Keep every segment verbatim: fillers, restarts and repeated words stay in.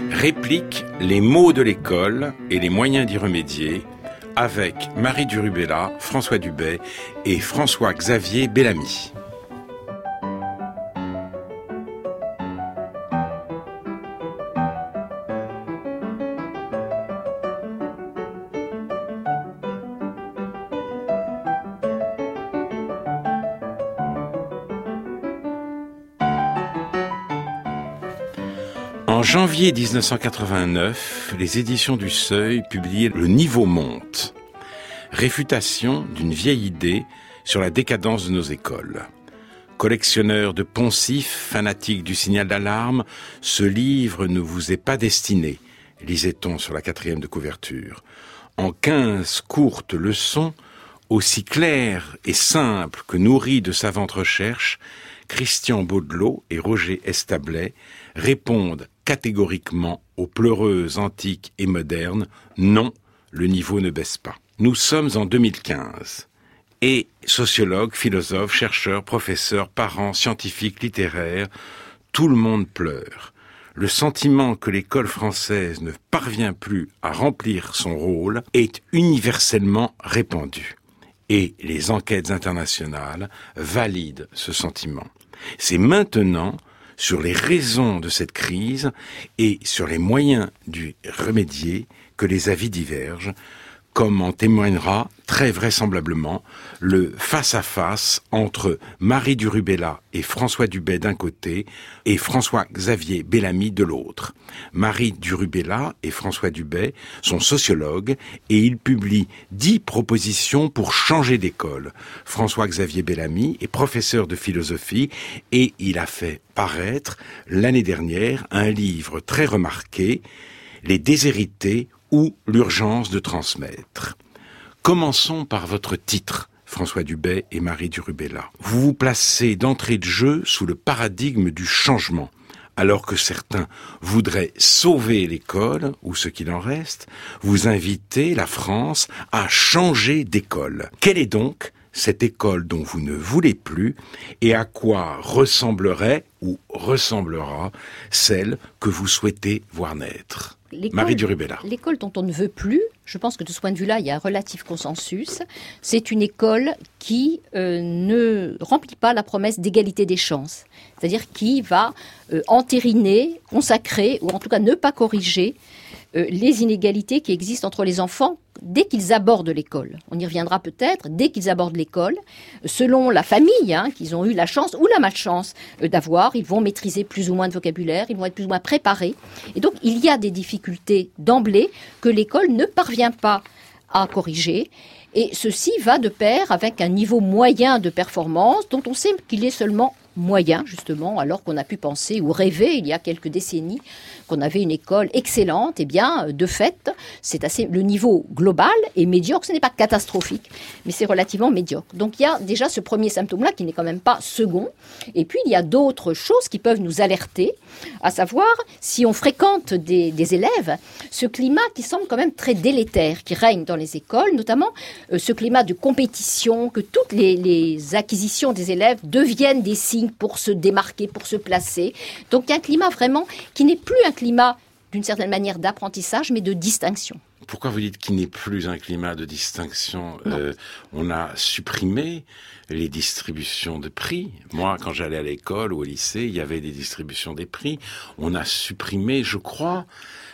réplique les maux de l'école et les moyens d'y remédier avec Marie Durubella, François Dubet et François-Xavier Bellamy. En janvier dix-neuf cent quatre-vingt-neuf, les éditions du Seuil publiaient Le Niveau monte, réfutation d'une vieille idée sur la décadence de nos écoles. Collectionneur de poncifs, fanatique du signal d'alarme, ce livre ne vous est pas destiné, lisait-on sur la quatrième de couverture. En quinze courtes leçons, aussi claires et simples que nourries de savantes recherches, Christian Baudelot et Roger Establet répondent catégoriquement aux pleureuses antiques et modernes, non, le niveau ne baisse pas. Nous sommes en deux mille quinze. Et sociologues, philosophes, chercheurs, professeurs, parents, scientifiques, littéraires, tout le monde pleure. Le sentiment que l'école française ne parvient plus à remplir son rôle est universellement répandu. Et les enquêtes internationales valident ce sentiment. C'est maintenant sur les raisons de cette crise et sur les moyens d'y remédier que les avis divergent, comme en témoignera très vraisemblablement le face-à-face entre Marie Durubella et François Dubet d'un côté et François-Xavier Bellamy de l'autre. Marie Durubella et François Dubet sont sociologues et ils publient dix propositions pour changer d'école. François-Xavier Bellamy est professeur de philosophie et il a fait paraître l'année dernière un livre très remarqué, Les déshérités ou l'urgence de transmettre. Commençons par votre titre, François Dubet et Marie Durubella. Vous vous placez d'entrée de jeu sous le paradigme du changement, alors que certains voudraient sauver l'école, ou ce qu'il en reste. Vous invitez la France à changer d'école. Quelle est donc cette école dont vous ne voulez plus et à quoi ressemblerait ou ressemblera celle que vous souhaitez voir naître ? L'école, Marie Durubella. L'école dont on ne veut plus, je pense que de ce point de vue-là, il y a un relatif consensus. C'est une école qui euh, ne remplit pas la promesse d'égalité des chances. C'est-à-dire qui va euh, entériner, consacrer, ou en tout cas ne pas corriger euh, les inégalités qui existent entre les enfants dès qu'ils abordent l'école. On y reviendra peut-être, dès qu'ils abordent l'école, selon la famille hein, qu'ils ont eu la chance ou la malchance euh, d'avoir, ils vont maîtriser plus ou moins de vocabulaire, ils vont être plus ou moins préparés. Et donc, il y a des difficultés d'emblée que l'école ne parvient pas à corriger. Et ceci va de pair avec un niveau moyen de performance dont on sait qu'il est seulement moyen, justement, alors qu'on a pu penser ou rêver il y a quelques décennies qu'on avait une école excellente. Eh bien, de fait, c'est assez, le niveau global est médiocre. Ce n'est pas catastrophique, mais c'est relativement médiocre. Donc, il y a déjà ce premier symptôme-là qui n'est quand même pas second. Et puis, il y a d'autres choses qui peuvent nous alerter, à savoir, si on fréquente des, des élèves, ce climat qui semble quand même très délétère, qui règne dans les écoles, notamment euh, ce climat de compétition, que toutes les, les acquisitions des élèves deviennent des signes pour se démarquer, pour se placer. Donc, il y a un climat vraiment qui n'est plus un climat, d'une certaine manière, d'apprentissage, mais de distinction. Pourquoi vous dites qu'il n'est plus un climat de distinction ? euh, On a supprimé les distributions de prix. Moi, quand j'allais à l'école ou au lycée, il y avait des distributions des prix. On a supprimé, je crois,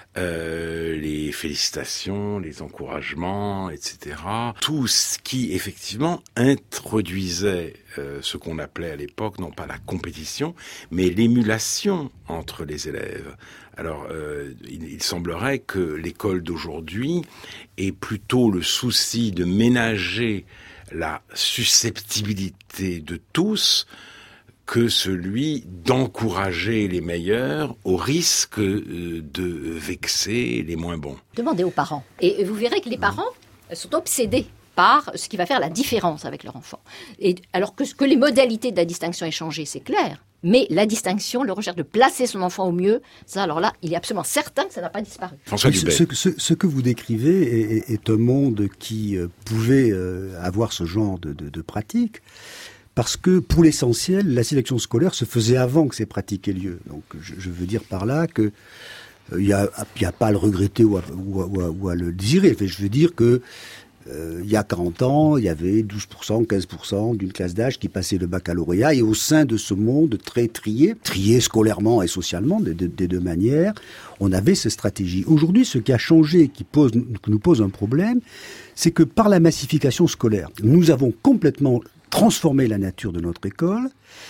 Euh, les félicitations, les encouragements, et cetera. Tout ce qui, effectivement, introduisait euh, ce qu'on appelait à l'époque, non pas la compétition, mais l'émulation entre les élèves. Alors, euh, il, il semblerait que l'école d'aujourd'hui ait plutôt le souci de ménager la susceptibilité de tous que celui d'encourager les meilleurs au risque de vexer les moins bons. Demandez aux parents. Et vous verrez que les parents sont obsédés par ce qui va faire la différence avec leur enfant. Et alors que, que les modalités de la distinction aient changé, c'est clair. Mais la distinction, le recherche de placer son enfant au mieux, ça, alors là, il est absolument certain que ça n'a pas disparu. François Dubet. Ce, ce, ce que vous décrivez est, est un monde qui euh, pouvait euh, avoir ce genre de, de, de pratique. Parce que, pour l'essentiel, la sélection scolaire se faisait avant que ces pratiques aient lieu. Donc, je, je veux dire par là que il n'y a, y a pas à le regretter ou à, ou à, ou à le désirer. Enfin, je veux dire que euh, il y a quarante ans, il y avait douze pour cent, quinze pour cent d'une classe d'âge qui passait le baccalauréat, et au sein de ce monde très trié, trié scolairement et socialement, des de, de deux manières, on avait ces stratégies. Aujourd'hui, ce qui a changé, qui pose, qui nous pose un problème, c'est que par la massification scolaire, nous avons complètement transformé la nature de notre école.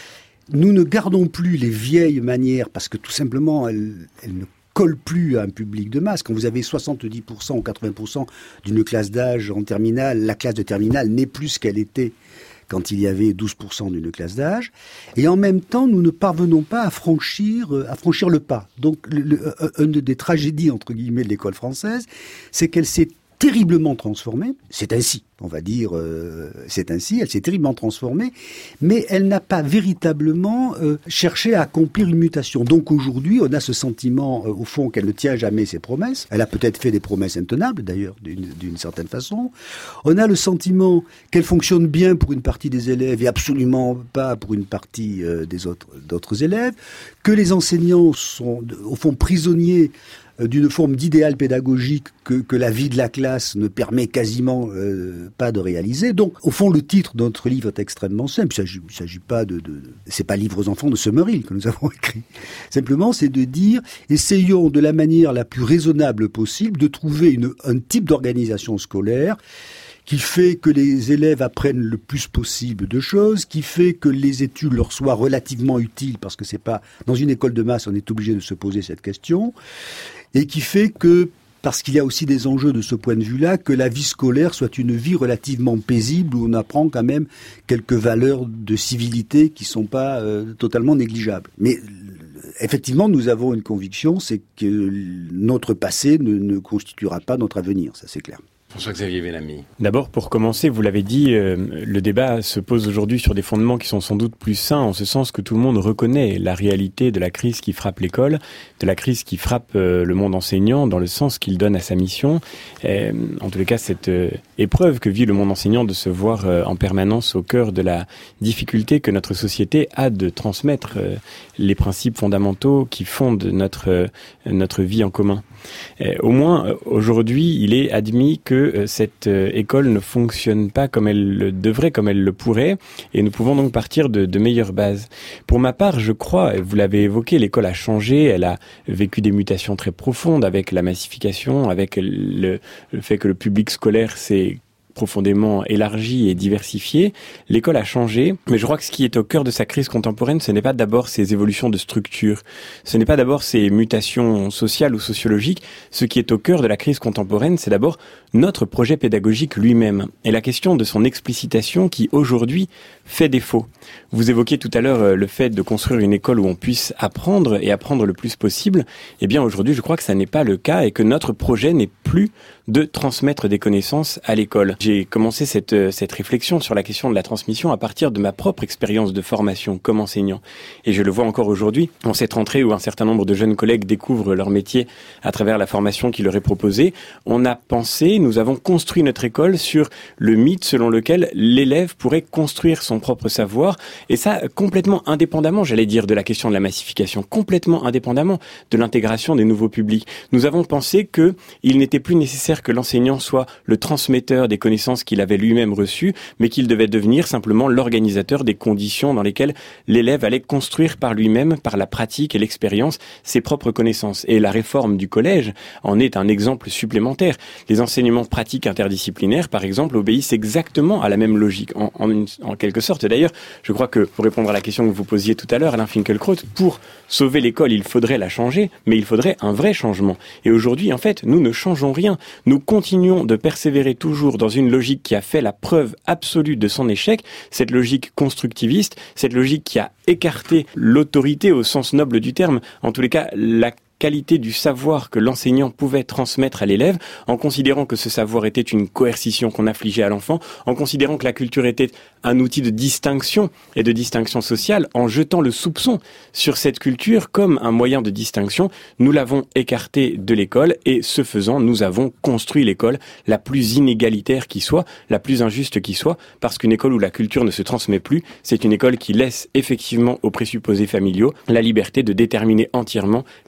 Nous ne gardons plus les vieilles manières parce que tout simplement, elles, elles ne colle plus à un public de masse. Quand vous avez soixante-dix pour cent ou quatre-vingts pour cent d'une classe d'âge en terminale, la classe de terminale n'est plus ce qu'elle était quand il y avait douze pour cent d'une classe d'âge. Et en même temps, nous ne parvenons pas à franchir, à franchir le pas. Donc, le, le, une des tragédies, entre guillemets, de l'école française, c'est qu'elle s'est terriblement transformée. C'est ainsi, on va dire, euh, c'est ainsi, elle s'est terriblement transformée, mais elle n'a pas véritablement euh, cherché à accomplir une mutation. Donc aujourd'hui, on a ce sentiment, euh, au fond, qu'elle ne tient jamais ses promesses. Elle a peut-être fait des promesses intenables, d'ailleurs, d'une, d'une certaine façon. On a le sentiment qu'elle fonctionne bien pour une partie des élèves et absolument pas pour une partie euh, des autres, d'autres élèves, que les enseignants sont, au fond, prisonniers d'une forme d'idéal pédagogique que, que la vie de la classe ne permet quasiment euh, pas de réaliser. Donc, au fond, le titre de notre livre est extrêmement simple. Il ne s'agit pas de, de... C'est pas Livres aux enfants de Summerhill que nous avons écrit. Simplement, c'est de dire, essayons de la manière la plus raisonnable possible de trouver une, un type d'organisation scolaire qui fait que les élèves apprennent le plus possible de choses, qui fait que les études leur soient relativement utiles, parce que c'est pas, dans une école de masse, on est obligé de se poser cette question, et qui fait que, parce qu'il y a aussi des enjeux de ce point de vue-là, que la vie scolaire soit une vie relativement paisible, où on apprend quand même quelques valeurs de civilité qui sont pas euh, totalement négligeables. Mais effectivement, nous avons une conviction, c'est que notre passé ne, ne constituera pas notre avenir, ça c'est clair. François-Xavier Bellamy. D'abord, pour commencer, vous l'avez dit, euh, le débat se pose aujourd'hui sur des fondements qui sont sans doute plus sains, en ce sens que tout le monde reconnaît la réalité de la crise qui frappe l'école, de la crise qui frappe euh, le monde enseignant, dans le sens qu'il donne à sa mission. Et, en tous les cas, cette euh, épreuve que vit le monde enseignant de se voir euh, en permanence au cœur de la difficulté que notre société a de transmettre euh, les principes fondamentaux qui fondent notre, euh, notre vie en commun. Et, au moins, euh, aujourd'hui, il est admis que cette école ne fonctionne pas comme elle le devrait, comme elle le pourrait, et nous pouvons donc partir de, de meilleures bases. Pour ma part, je crois, vous l'avez évoqué, l'école a changé, elle a vécu des mutations très profondes avec la massification, avec le, le fait que le public scolaire s'est profondément élargi et diversifié. L'école a changé, mais je crois que ce qui est au cœur de sa crise contemporaine, ce n'est pas d'abord ces évolutions de structure, ce n'est pas d'abord ces mutations sociales ou sociologiques. Ce qui est au cœur de la crise contemporaine, c'est d'abord notre projet pédagogique lui-même et la question de son explicitation qui, aujourd'hui, fait défaut. Vous évoquiez tout à l'heure le fait de construire une école où on puisse apprendre et apprendre le plus possible. Eh bien, aujourd'hui, je crois que ça n'est pas le cas et que notre projet n'est plus de transmettre des connaissances à l'école. J'ai commencé cette, cette réflexion sur la question de la transmission à partir de ma propre expérience de formation comme enseignant. Et je le vois encore aujourd'hui, en cette rentrée où un certain nombre de jeunes collègues découvrent leur métier à travers la formation qui leur est proposée. On a pensé, nous avons construit notre école sur le mythe selon lequel l'élève pourrait construire son propre savoir. Et ça, complètement indépendamment, j'allais dire, de la question de la massification, complètement indépendamment de l'intégration des nouveaux publics. Nous avons pensé que il n'était plus nécessaire que l'enseignant soit le transmetteur des connaissances qu'il avait lui-même reçues, mais qu'il devait devenir simplement l'organisateur des conditions dans lesquelles l'élève allait construire par lui-même, par la pratique et l'expérience, ses propres connaissances. Et la réforme du collège en est un exemple supplémentaire. Les enseignements pratiques interdisciplinaires, par exemple, obéissent exactement à la même logique, en, en, une, en quelque sorte. D'ailleurs, je crois que, pour répondre à la question que vous posiez tout à l'heure, Alain Finkielkraut, pour sauver l'école, il faudrait la changer, mais il faudrait un vrai changement. Et aujourd'hui, en fait, nous ne changeons rien. Nous continuons de persévérer toujours dans une logique qui a fait la preuve absolue de son échec, cette logique constructiviste, cette logique qui a écarté l'autorité au sens noble du terme, en tous les cas la qualité du savoir que l'enseignant pouvait transmettre à l'élève, en considérant que ce savoir était une coercition qu'on infligeait à l'enfant, en considérant que la culture était un outil de distinction et de distinction sociale, en jetant le soupçon sur cette culture comme un moyen de distinction. Nous l'avons écarté de l'école et, ce faisant, nous avons construit l'école la plus inégalitaire qui soit, la plus injuste qui soit, parce qu'une école où la culture ne se transmet plus, c'est une école qui laisse effectivement aux présupposés familiaux la liberté de déterminer entièrement la vie sociale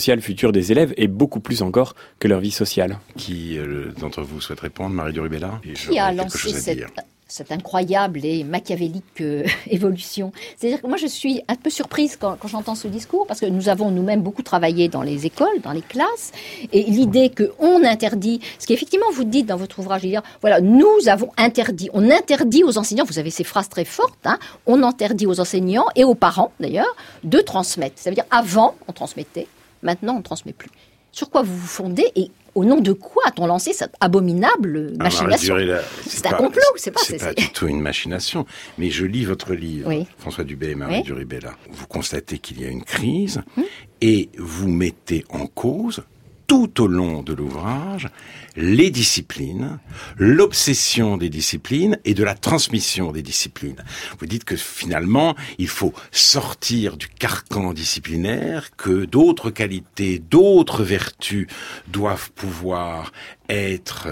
sociale future des élèves et beaucoup plus encore que leur vie sociale. Qui euh, d'entre vous souhaite répondre? Marie du Ribella? Qui a lancé cette, cette incroyable et machiavélique euh, évolution? C'est-à-dire que moi je suis un peu surprise quand, quand j'entends ce discours, parce que nous avons nous-mêmes beaucoup travaillé dans les écoles, dans les classes, et l'idée qu'on interdit, ce qu'effectivement vous dites dans votre ouvrage, dire, voilà, nous avons interdit, on interdit aux enseignants, vous avez ces phrases très fortes, hein, on interdit aux enseignants et aux parents d'ailleurs de transmettre. Ça veut dire avant on transmettait, maintenant on ne transmet plus. Sur quoi vous vous fondez et au nom de quoi a-t-on lancé cette abominable machination? Alors, c'est, c'est un complot, c'est pas... C'est, c'est pas du tout une machination. Mais je lis votre livre, oui. François Dubé et Marie oui. du Ribella. Vous constatez qu'il y a une crise hum. et vous mettez en cause, tout au long de l'ouvrage, les disciplines, l'obsession des disciplines et de la transmission des disciplines. Vous dites que finalement, il faut sortir du carcan disciplinaire, que d'autres qualités, d'autres vertus doivent pouvoir être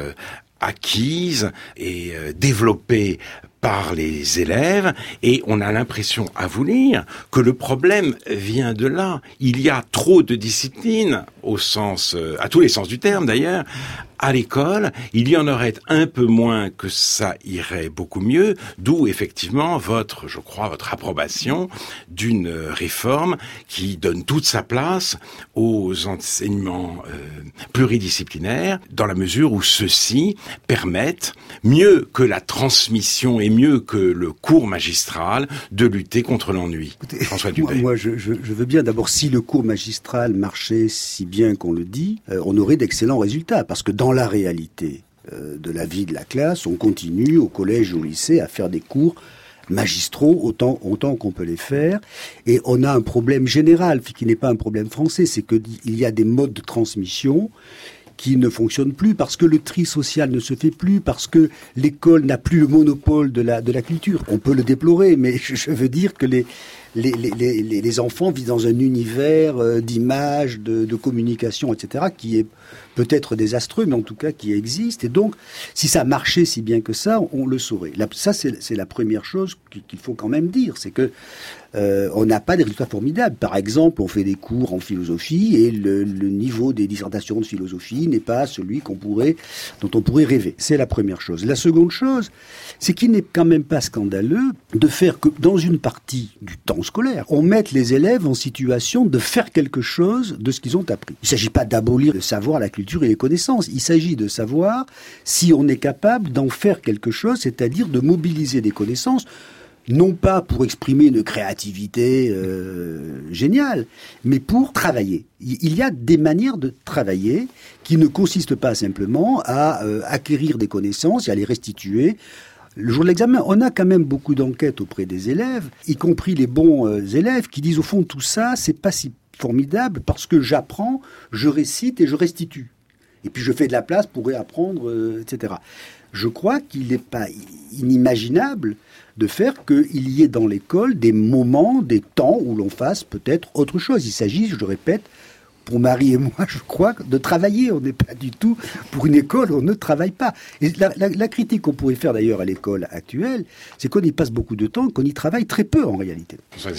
acquises et développées par les élèves, et on a l'impression, à vous lire, que le problème vient de là. Il y a trop de disciplines, au sens, à tous les sens du terme d'ailleurs, à l'école. Il y en aurait un peu moins que ça irait beaucoup mieux, d'où effectivement votre, je crois, votre approbation d'une réforme qui donne toute sa place aux enseignements euh, pluridisciplinaires, dans la mesure où ceux-ci permettent, mieux que la transmission et mieux que le cours magistral, de lutter contre l'ennui. Écoutez, François Dubé. Moi, moi je, je, je veux bien d'abord, si le cours magistral marchait si bien qu'on le dit, euh, on aurait d'excellents résultats, parce que dans la réalité euh, de la vie de la classe, on continue au collège ou au lycée à faire des cours magistraux autant, autant qu'on peut les faire, et on a un problème général, qui n'est pas un problème français, c'est qu'il y a des modes de transmission qui ne fonctionne plus, parce que le tri social ne se fait plus, parce que l'école n'a plus le monopole de la, de la culture. On peut le déplorer, mais je, je veux dire que les, les, les, les, les enfants vivent dans un univers euh, d'images, de, de communication, et cetera, qui est peut-être désastreux, mais en tout cas qui existe. Et donc, si ça marchait si bien que ça, on le saurait. Là, ça, c'est, c'est la première chose qu'il faut quand même dire, c'est que Euh, on n'a pas des résultats formidables. Par exemple, on fait des cours en philosophie et le, le niveau des dissertations de philosophie n'est pas celui qu'on pourrait, dont on pourrait rêver. C'est la première chose. La seconde chose, c'est qu'il n'est quand même pas scandaleux de faire que dans une partie du temps scolaire, on mette les élèves en situation de faire quelque chose de ce qu'ils ont appris. Il ne s'agit pas d'abolir le savoir, la culture et les connaissances. Il s'agit de savoir si on est capable d'en faire quelque chose, c'est-à-dire de mobiliser des connaissances, non pas pour exprimer une créativité euh, géniale, mais pour travailler. Il y a des manières de travailler qui ne consistent pas simplement à euh, acquérir des connaissances et à les restituer. Le jour de l'examen, on a quand même beaucoup d'enquêtes auprès des élèves, y compris les bons euh, élèves, qui disent au fond tout ça, c'est pas si formidable parce que j'apprends, je récite et je restitue. Et puis je fais de la place pour réapprendre, euh, et cetera. Je crois qu'il n'est pas inimaginable de faire qu'il y ait dans l'école des moments, des temps où l'on fasse peut-être autre chose. Il s'agit, je le répète, pour Marie et moi, je crois, de travailler. On n'est pas du tout pour une école où on ne travaille pas. Et la, la, la critique qu'on pourrait faire d'ailleurs à l'école actuelle, c'est qu'on y passe beaucoup de temps, qu'on y travaille très peu en réalité.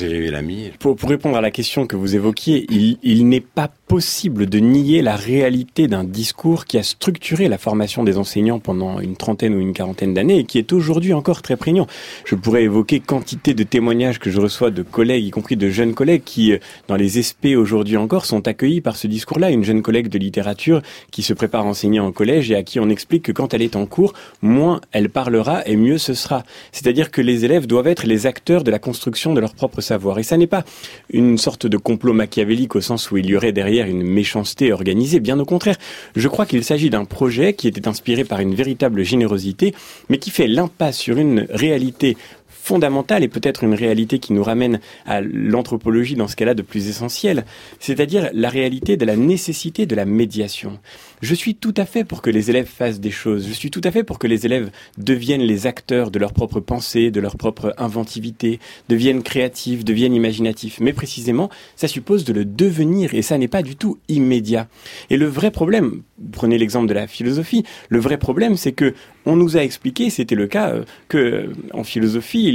Pour, pour répondre à la question que vous évoquiez, il, il n'est pas possible de nier la réalité d'un discours qui a structuré la formation des enseignants pendant une trentaine ou une quarantaine d'années et qui est aujourd'hui encore très prégnant. Je pourrais évoquer quantité de témoignages que je reçois de collègues, y compris de jeunes collègues qui, dans les S P aujourd'hui encore, sont accueillis par ce discours-là. Une jeune collègue de littérature qui se prépare à enseigner en collège et à qui on explique que quand elle est en cours, moins elle parlera et mieux ce sera. C'est-à-dire que les élèves doivent être les acteurs de la construction de leur propre savoir. Et ça n'est pas une sorte de complot machiavélique au sens où il y aurait derrière une méchanceté organisée, bien au contraire. Je crois qu'il s'agit d'un projet qui était inspiré par une véritable générosité, mais qui fait l'impasse sur une réalité fondamentale et peut-être une réalité qui nous ramène à l'anthropologie dans ce cas-là de plus essentiel, c'est-à-dire la réalité de la nécessité de la médiation. Je suis tout à fait pour que les élèves fassent des choses, je suis tout à fait pour que les élèves deviennent les acteurs de leur propre pensée, de leur propre inventivité, deviennent créatifs, deviennent imaginatifs, mais précisément, ça suppose de le devenir et ça n'est pas du tout immédiat. Et le vrai problème, prenez l'exemple de la philosophie, le vrai problème c'est que on nous a expliqué, c'était le cas, euh, que euh, en philosophie,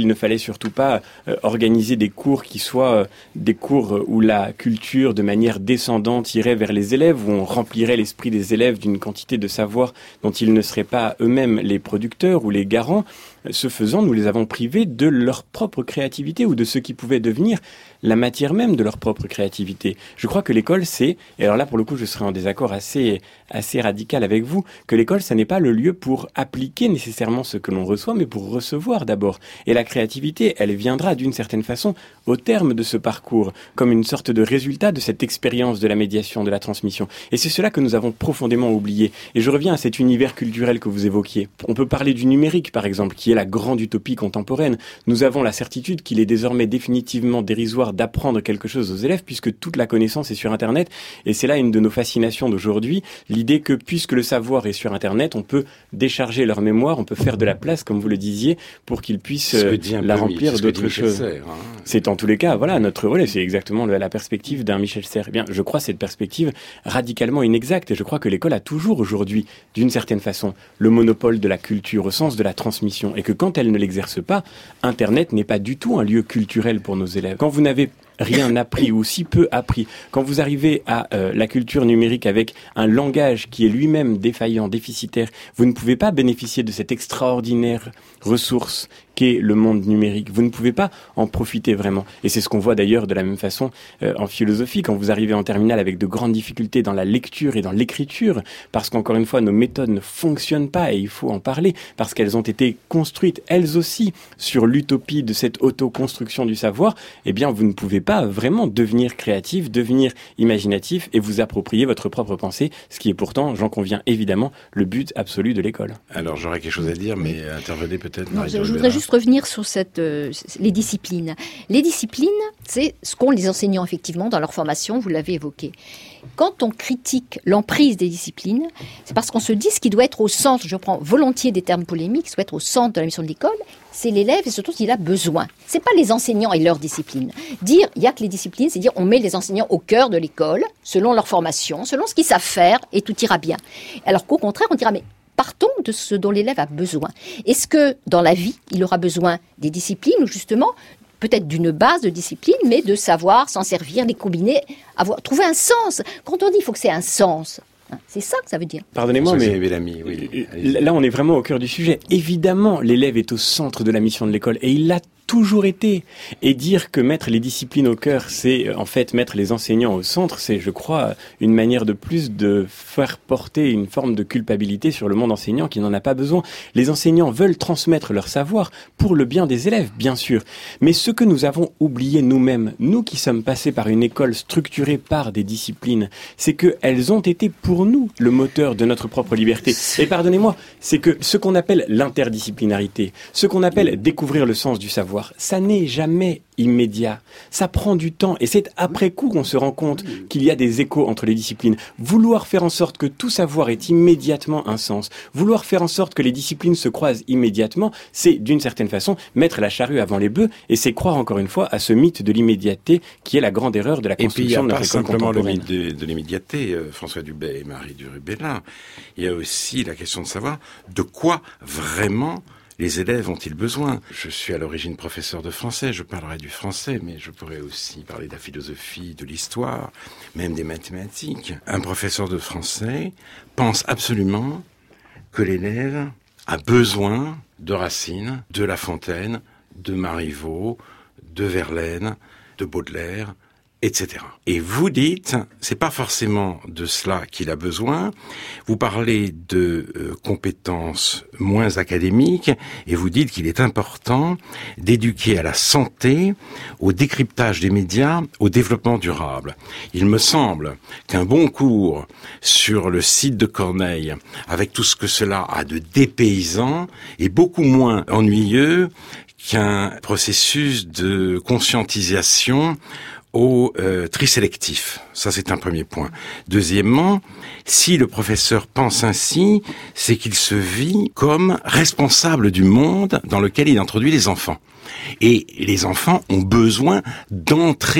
il ne fallait surtout pas euh, organiser des cours qui soient euh, des cours où la culture, de manière descendante, irait vers les élèves, où on remplirait l'esprit des élèves d'une quantité de savoir dont ils ne seraient pas eux-mêmes les producteurs ou les garants. Ce faisant, nous les avons privés de leur propre créativité ou de ce qui pouvait devenir la matière même de leur propre créativité. Je crois que l'école, c'est, et alors là pour le coup je serai en désaccord assez, assez radical avec vous, que l'école, ça n'est pas le lieu pour appliquer nécessairement ce que l'on reçoit, mais pour recevoir d'abord. Et la créativité, elle viendra d'une certaine façon au terme de ce parcours, comme une sorte de résultat de cette expérience de la médiation, de la transmission. Et c'est cela que nous avons profondément oublié. Et je reviens à cet univers culturel que vous évoquiez. On peut parler du numérique, par exemple, qui est la grande utopie contemporaine. Nous avons la certitude qu'il est désormais définitivement dérisoire d'apprendre quelque chose aux élèves, puisque toute la connaissance est sur Internet. Et c'est là une de nos fascinations d'aujourd'hui, l'idée que puisque le savoir est sur Internet, on peut décharger leur mémoire, on peut faire de la place, comme vous le disiez, pour qu'ils puissent euh, la remplir d'autres choses. Serres, hein. C'est en tous les cas, voilà, notre relais, c'est exactement la perspective d'un Michel Serres. Eh bien, je crois cette perspective radicalement inexacte, et je crois que l'école a toujours aujourd'hui, d'une certaine façon, le monopole de la culture au sens de la transmission, et que quand elle ne l'exerce pas, Internet n'est pas du tout un lieu culturel pour nos élèves. Quand vous n'avez rien appris ou si peu appris, quand vous arrivez à euh, la culture numérique avec un langage qui est lui-même défaillant, déficitaire, vous ne pouvez pas bénéficier de cette extraordinaire ressource qu'est le monde numérique. Vous ne pouvez pas en profiter vraiment. Et c'est ce qu'on voit d'ailleurs de la même façon euh, en philosophie, quand vous arrivez en terminale avec de grandes difficultés dans la lecture et dans l'écriture, parce qu'encore une fois, nos méthodes ne fonctionnent pas et il faut en parler, parce qu'elles ont été construites, elles aussi, sur l'utopie de cette autoconstruction du savoir, eh bien, vous ne pouvez pas vraiment devenir créatif, devenir imaginatif et vous approprier votre propre pensée, ce qui est pourtant, j'en conviens évidemment, le but absolu de l'école. Alors j'aurais quelque chose à dire, mais intervenez peut-être. Non, je, je voudrais juste revenir sur cette, euh, les disciplines. Les disciplines, c'est ce qu'ont les enseignants effectivement dans leur formation, vous l'avez évoqué. Quand on critique l'emprise des disciplines, c'est parce qu'on se dit ce qui doit être au centre, je prends volontiers des termes polémiques, ce qui doit être au centre de la mission de l'école, c'est l'élève et surtout s'il a besoin. C'est pas les enseignants et leurs disciplines. Dire, il y a que les disciplines, c'est dire on met les enseignants au cœur de l'école, selon leur formation, selon ce qu'ils savent faire, et tout ira bien. Alors qu'au contraire, on dira, mais partons de ce dont l'élève a besoin. Est-ce que dans la vie, il aura besoin des disciplines ou justement peut-être d'une base de discipline, mais de savoir s'en servir, les combiner, avoir, trouver un sens. Quand on dit qu'il faut que c'est un sens, c'est ça que ça veut dire. Pardonnez-moi, mais oui. Là, on est vraiment au cœur du sujet. Évidemment, l'élève est au centre de la mission de l'école et il l'a toujours été. Et dire que mettre les disciplines au cœur, c'est en fait mettre les enseignants au centre, c'est, je crois, une manière de plus de faire porter une forme de culpabilité sur le monde enseignant qui n'en a pas besoin. Les enseignants veulent transmettre leur savoir pour le bien des élèves, bien sûr. Mais ce que nous avons oublié nous-mêmes, nous qui sommes passés par une école structurée par des disciplines, c'est qu'elles ont été pour nous le moteur de notre propre liberté. Et pardonnez-moi, c'est que ce qu'on appelle l'interdisciplinarité, ce qu'on appelle découvrir le sens du savoir, ça n'est jamais immédiat. Ça prend du temps et c'est après coup qu'on se rend compte qu'il y a des échos entre les disciplines. Vouloir faire en sorte que tout savoir ait immédiatement un sens, vouloir faire en sorte que les disciplines se croisent immédiatement, c'est d'une certaine façon mettre la charrue avant les bœufs et c'est croire encore une fois à ce mythe de l'immédiateté qui est la grande erreur de la construction de notre école contemporaine. Et puis il n'y a pas simplement le mythe de, de l'immédiateté, euh, François Dubay et Marie Durubellin. Il y a aussi la question de savoir de quoi vraiment les élèves ont-ils besoin? Je suis à l'origine professeur de français, je parlerai du français, mais je pourrais aussi parler de la philosophie, de l'histoire, même des mathématiques. Un professeur de français pense absolument que l'élève a besoin de Racine, de La Fontaine, de Marivaux, de Verlaine, de Baudelaire, et cetera. Et vous dites, c'est pas forcément de cela qu'il a besoin. Vous parlez de euh, compétences moins académiques et vous dites qu'il est important d'éduquer à la santé, au décryptage des médias, au développement durable. Il me semble qu'un bon cours sur le site de Corneille, avec tout ce que cela a de dépaysant, est beaucoup moins ennuyeux qu'un processus de conscientisation au euh, tri sélectif. Ça, c'est un premier point. Deuxièmement, si le professeur pense ainsi, c'est qu'il se vit comme responsable du monde dans lequel il introduit les enfants. Et les enfants ont besoin d'entrer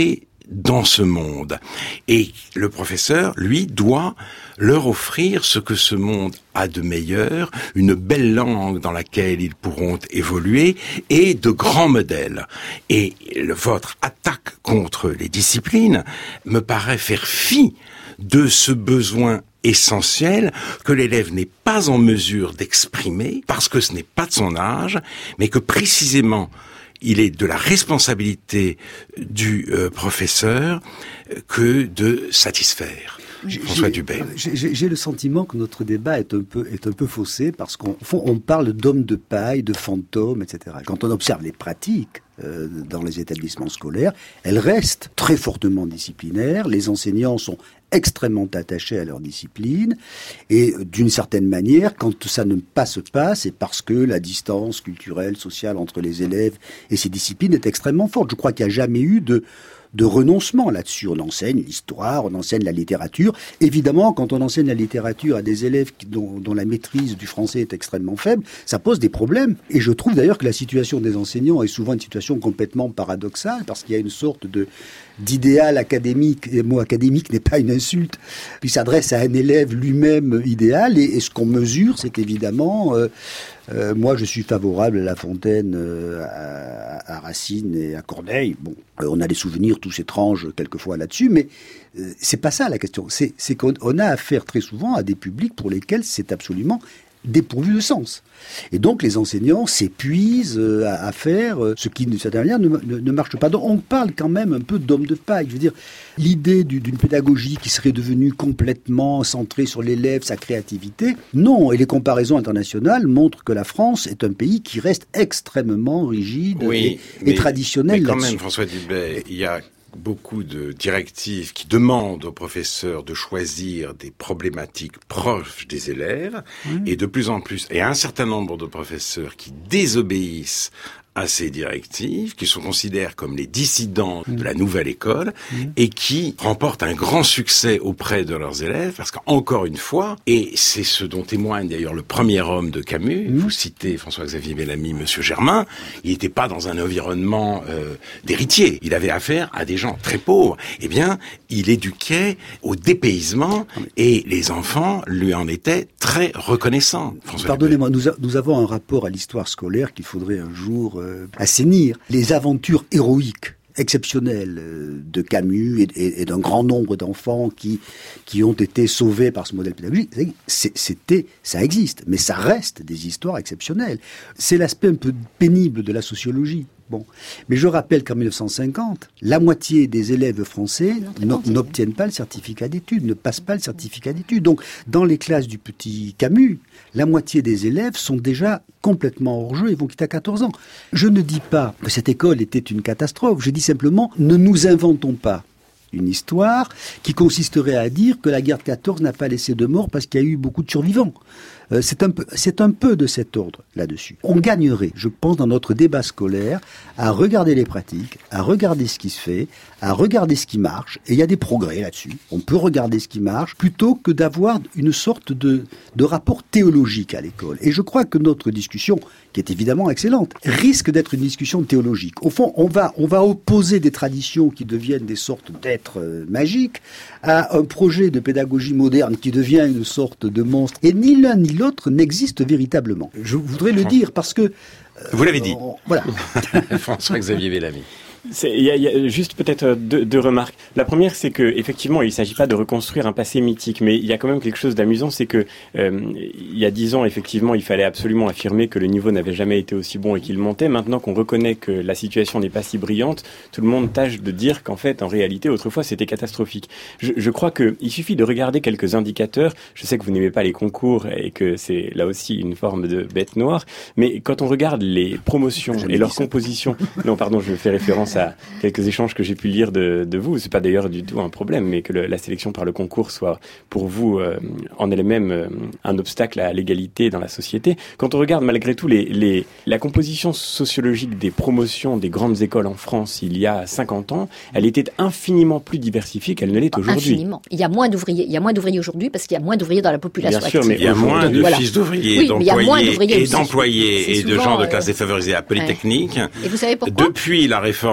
dans ce monde. Et le professeur, lui, doit leur offrir ce que ce monde a de meilleur, une belle langue dans laquelle ils pourront évoluer et de grands modèles. Et le, votre attaque contre les disciplines me paraît faire fi de ce besoin essentiel que l'élève n'est pas en mesure d'exprimer parce que ce n'est pas de son âge, mais que précisément il est de la responsabilité du euh, professeur que de satisfaire. François Dubay. J'ai, j'ai le sentiment que notre débat est un peu, est un peu faussé parce qu'au fond, on parle d'hommes de paille, de fantômes, et cetera. Quand on observe les pratiques euh, dans les établissements scolaires, elles restent très fortement disciplinaires. Les enseignants sont extrêmement attachés à leur discipline et d'une certaine manière, quand ça ne passe pas, c'est parce que la distance culturelle, sociale entre les élèves et ces disciplines est extrêmement forte. Je crois qu'il n'y a jamais eu de de renoncement là-dessus. On enseigne l'histoire, on enseigne la littérature. Évidemment, quand on enseigne la littérature à des élèves qui, dont, dont la maîtrise du français est extrêmement faible, ça pose des problèmes. Et je trouve d'ailleurs que la situation des enseignants est souvent une situation complètement paradoxale, parce qu'il y a une sorte de d'idéal académique, et le mot académique n'est pas une insulte, puis s'adresse à un élève lui-même idéal, et, et ce qu'on mesure, c'est évidemment... Euh, Euh, moi, je suis favorable à La Fontaine, euh, à, à Racine et à Corneille. Bon, euh, on a des souvenirs tous étranges quelquefois là-dessus, mais euh, c'est pas ça la question. C'est, c'est qu'on on a affaire très souvent à des publics pour lesquels c'est absolument dépourvu de sens. Et donc les enseignants s'épuisent euh, à, à faire euh, ce qui, d'une certaine manière, ne, ne, ne marche pas. Donc on parle quand même un peu d'homme de paille. Je veux dire, l'idée du, d'une pédagogie qui serait devenue complètement centrée sur l'élève, sa créativité, non. Et les comparaisons internationales montrent que la France est un pays qui reste extrêmement rigide oui, et, mais, et traditionnel mais quand là-dessus. même, François Dubay, il y a beaucoup de directives qui demandent aux professeurs de choisir des problématiques proches des élèves, mmh. et de plus en plus, et un certain nombre de professeurs qui désobéissent à ces directives, qui sont considérés comme les dissidents mmh. de la nouvelle école, mmh. et qui remportent un grand succès auprès de leurs élèves, parce qu'encore une fois, et c'est ce dont témoigne d'ailleurs le premier homme de Camus, mmh. vous citez François-Xavier Bellamy, Monsieur Germain, il n'était pas dans un environnement euh, d'héritiers, il avait affaire à des gens très pauvres. Eh bien, il éduquait au dépaysement, et les enfants lui en étaient très reconnaissants. François Pardonnez-moi, nous, a, nous avons un rapport à l'histoire scolaire qu'il faudrait un jour euh, assainir. Les aventures héroïques exceptionnelles euh, de Camus et, et, et d'un grand nombre d'enfants qui qui ont été sauvés par ce modèle pédagogique, c'est, c'était, ça existe, mais ça reste des histoires exceptionnelles. C'est l'aspect un peu pénible de la sociologie. Bon. Mais je rappelle qu'en dix-neuf cent cinquante, la moitié des élèves français non, n'obtiennent pas le certificat d'études, ne passent pas le certificat d'études. Donc, dans les classes du petit Camus, la moitié des élèves sont déjà complètement hors jeu et vont quitter à quatorze ans. Je ne dis pas que cette école était une catastrophe, je dis simplement, ne nous inventons pas une histoire qui consisterait à dire que la guerre de quatorze n'a pas laissé de morts parce qu'il y a eu beaucoup de survivants. Euh, c'est un peu, c'est un peu de cet ordre là-dessus. On gagnerait, je pense, dans notre débat scolaire, à regarder les pratiques, à regarder ce qui se fait, à regarder ce qui marche, et il y a des progrès là-dessus. On peut regarder ce qui marche, plutôt que d'avoir une sorte de, de rapport théologique à l'école. Et je crois que notre discussion, qui est évidemment excellente, risque d'être une discussion théologique. Au fond, on va, on va opposer des traditions qui deviennent des sortes d'êtres euh, magiques à un projet de pédagogie moderne qui devient une sorte de monstre. Et ni l'un ni l'autre n'existe véritablement. Je voudrais le dire parce que... Euh, Vous l'avez dit. On, voilà. François-Xavier Bellamy. Il y, y a juste peut-être deux, deux remarques. La première, c'est que effectivement, il ne s'agit pas de reconstruire un passé mythique, mais il y a quand même quelque chose d'amusant, c'est que euh, il y a dix ans, effectivement, il fallait absolument affirmer que le niveau n'avait jamais été aussi bon et qu'il montait. Maintenant qu'on reconnaît que la situation n'est pas si brillante, tout le monde tâche de dire qu'en fait, en réalité, autrefois, c'était catastrophique. Je, je crois que il suffit de regarder quelques indicateurs. Je sais que vous n'aimez pas les concours et que c'est là aussi une forme de bête noire, mais quand on regarde les promotions et leur composition, non, pardon, je fais référence à quelques échanges que j'ai pu lire de, de vous. C'est pas d'ailleurs du tout un problème, mais que le, la sélection par le concours soit pour vous euh, en elle-même euh, un obstacle à l'égalité dans la société. Quand on regarde malgré tout les, les, la composition sociologique des promotions des grandes écoles en France il y a cinquante ans, elle était infiniment plus diversifiée qu'elle ne l'est aujourd'hui. Infiniment. Il y a moins d'ouvriers. Il y a moins d'ouvriers aujourd'hui parce qu'il y a moins d'ouvriers dans la population Bien sûr, active. mais il y a moins de voilà. fils d'ouvriers, oui, d'employés et d'employés et de gens de classe défavorisée à Polytechnique. Ouais. Et vous savez pourquoi ? Depuis la réforme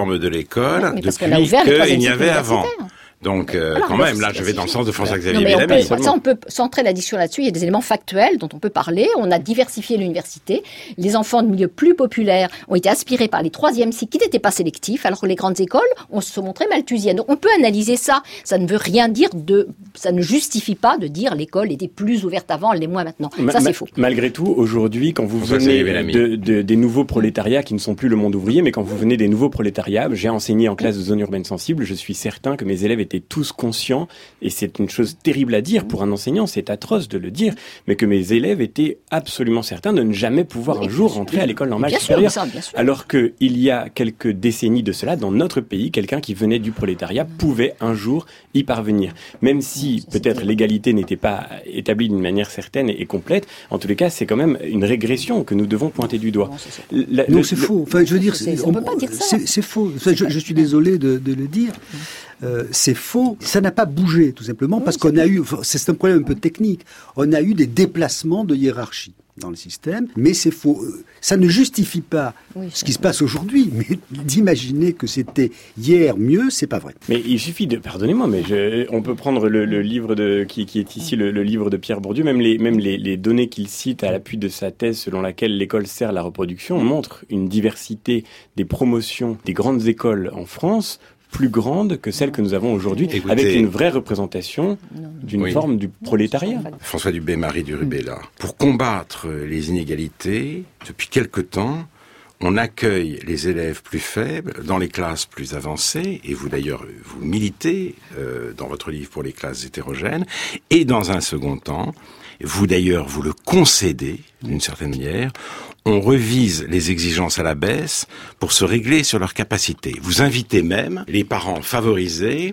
réforme de l'école oui, depuis qu'il y avait avant. Donc, euh, voilà, quand même, là, je vais dans le sens de François-Xavier Bellamy. Ça, on peut centrer la discussion là-dessus. Il y a des éléments factuels dont on peut parler. On a diversifié l'université. Les enfants de milieux plus populaires ont été aspirés par les troisièmes cycles qui n'étaient pas sélectifs, alors que les grandes écoles ont se montré malthusiennes. Donc, on peut analyser ça. Ça ne veut rien dire de, ça ne justifie pas de dire l'école était plus ouverte avant, elle l'est moins maintenant. Ma- ça, c'est ma- faux. Malgré tout, aujourd'hui, quand vous venez de, de, des nouveaux prolétariats qui ne sont plus le monde ouvrier, mais quand vous venez des nouveaux prolétariats, j'ai enseigné en classe de zone urbaine sensible, je suis certain que mes élèves étaient tous conscients, et c'est une chose terrible à dire pour un enseignant, c'est atroce de le dire, mais que mes élèves étaient absolument certains de ne jamais pouvoir oui, un jour rentrer à l'école normale bien supérieure. Sûr, ça, bien sûr. Alors qu'il y a quelques décennies de cela, dans notre pays, quelqu'un qui venait du prolétariat pouvait un jour y parvenir. Même si peut-être l'égalité n'était pas établie d'une manière certaine et complète, en tous les cas, c'est quand même une régression que nous devons pointer du doigt. Non, c'est, La, non, le, c'est le, faux. Enfin, je veux dire, c'est, on, on peut pas dire ça. C'est, c'est faux. Enfin, je, je suis désolé de, de le dire. Euh, c'est faux. Ça n'a pas bougé, tout simplement, oui, parce qu'on a eu, c'est un problème un peu technique, on a eu des déplacements de hiérarchie dans le système, mais c'est faux. Ça ne justifie pas oui, ce qui se passe aujourd'hui, mais d'imaginer que c'était hier mieux, c'est pas vrai. Mais il suffit de, pardonnez-moi, mais je, on peut prendre le, le livre de, qui, qui est ici, le, le livre de Pierre Bourdieu, même les, même les, les données qu'il cite à l'appui de sa thèse selon laquelle l'école sert la reproduction montrent une diversité des promotions des grandes écoles en France plus grande que celle que nous avons aujourd'hui, Écoutez, avec une vraie représentation d'une oui. forme du prolétariat. François Dubé, Marie du Rubella. Pour combattre les inégalités, depuis quelque temps, on accueille les élèves plus faibles dans les classes plus avancées, et vous d'ailleurs, vous militez euh, dans votre livre pour les classes hétérogènes, et dans un second temps, vous d'ailleurs, vous le concédez, d'une certaine manière, on revise les exigences à la baisse pour se régler sur leurs capacités. Vous invitez même les parents favorisés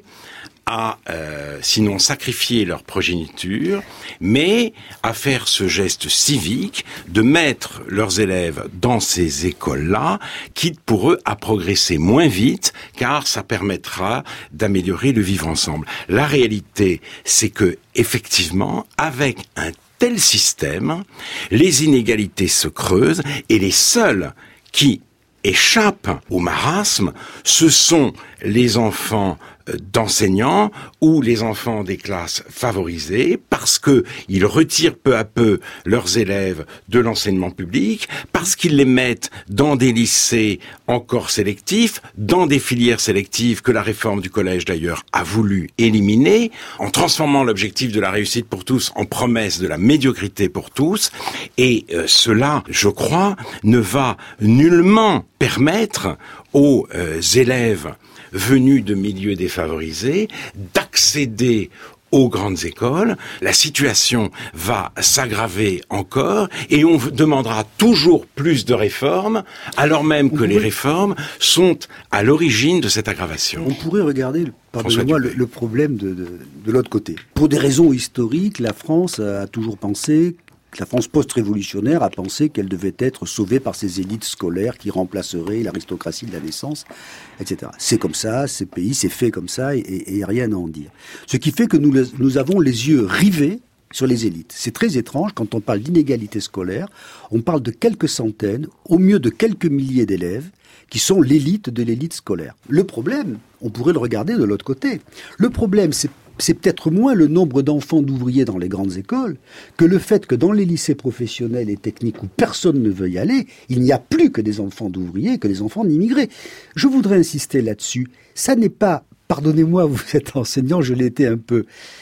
à, euh, sinon sacrifier leur progéniture, mais à faire ce geste civique de mettre leurs élèves dans ces écoles-là, quitte pour eux à progresser moins vite, car ça permettra d'améliorer le vivre ensemble. La réalité, c'est que, effectivement, avec un tel système, les inégalités se creusent et les seuls qui échappent au marasme, ce sont les enfants d'enseignants ou les enfants des classes favorisées, parce que ils retirent peu à peu leurs élèves de l'enseignement public, parce qu'ils les mettent dans des lycées encore sélectifs, dans des filières sélectives que la réforme du collège d'ailleurs a voulu éliminer, en transformant l'objectif de la réussite pour tous en promesse de la médiocrité pour tous, et euh, cela, je crois, ne va nullement permettre aux euh, élèves venus de milieux défavorisés d'accéder aux grandes écoles. La situation va s'aggraver encore et on demandera toujours plus de réformes, alors même que les réformes sont à l'origine de cette aggravation. On pourrait regarder, pardonnez-moi, le, le problème de, de, de l'autre côté. Pour des raisons historiques, la France a toujours pensé la France post-révolutionnaire a pensé qu'elle devait être sauvée par ces élites scolaires qui remplaceraient l'aristocratie de la naissance, et cetera. C'est comme ça, ce pays, c'est fait comme ça, et, et, et rien à en dire. Ce qui fait que nous, nous avons les yeux rivés sur les élites. C'est très étrange, quand on parle d'inégalité scolaire, on parle de quelques centaines, au mieux de quelques milliers d'élèves, qui sont l'élite de l'élite scolaire. Le problème, on pourrait le regarder de l'autre côté. Le problème, c'est c'est peut-être moins le nombre d'enfants d'ouvriers dans les grandes écoles que le fait que dans les lycées professionnels et techniques où personne ne veut y aller, il n'y a plus que des enfants d'ouvriers, que des enfants d'immigrés. Je voudrais insister là-dessus. Ça n'est pas, pardonnez-moi, vous êtes enseignant, je l'ai été un peu.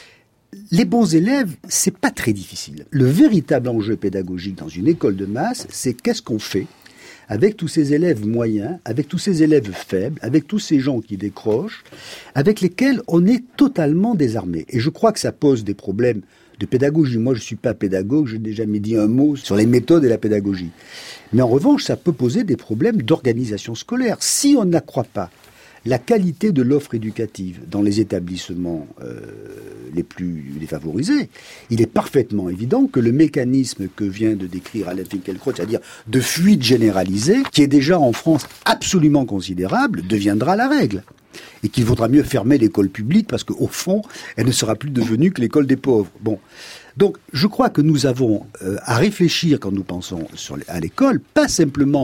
Les bons élèves, c'est pas très difficile. Le véritable enjeu pédagogique dans une école de masse, c'est qu'est-ce qu'on fait avec tous ces élèves moyens, avec tous ces élèves faibles, avec tous ces gens qui décrochent, avec lesquels on est totalement désarmé. Et je crois que ça pose des problèmes de pédagogie. Moi, je ne suis pas pédagogue, je n'ai jamais dit un mot sur les méthodes et la pédagogie. Mais en revanche, ça peut poser des problèmes d'organisation scolaire. Si on n'accroît pas la qualité de l'offre éducative dans les établissements euh, les plus défavorisés, il est parfaitement évident que le mécanisme que vient de décrire Alain Finkielkraut, c'est-à-dire de fuite généralisée, qui est déjà en France absolument considérable, deviendra la règle. Et qu'il vaudra mieux fermer l'école publique parce qu'au fond, elle ne sera plus devenue que l'école des pauvres. Bon. Donc, je crois que nous avons euh, à réfléchir quand nous pensons sur, à l'école, pas simplement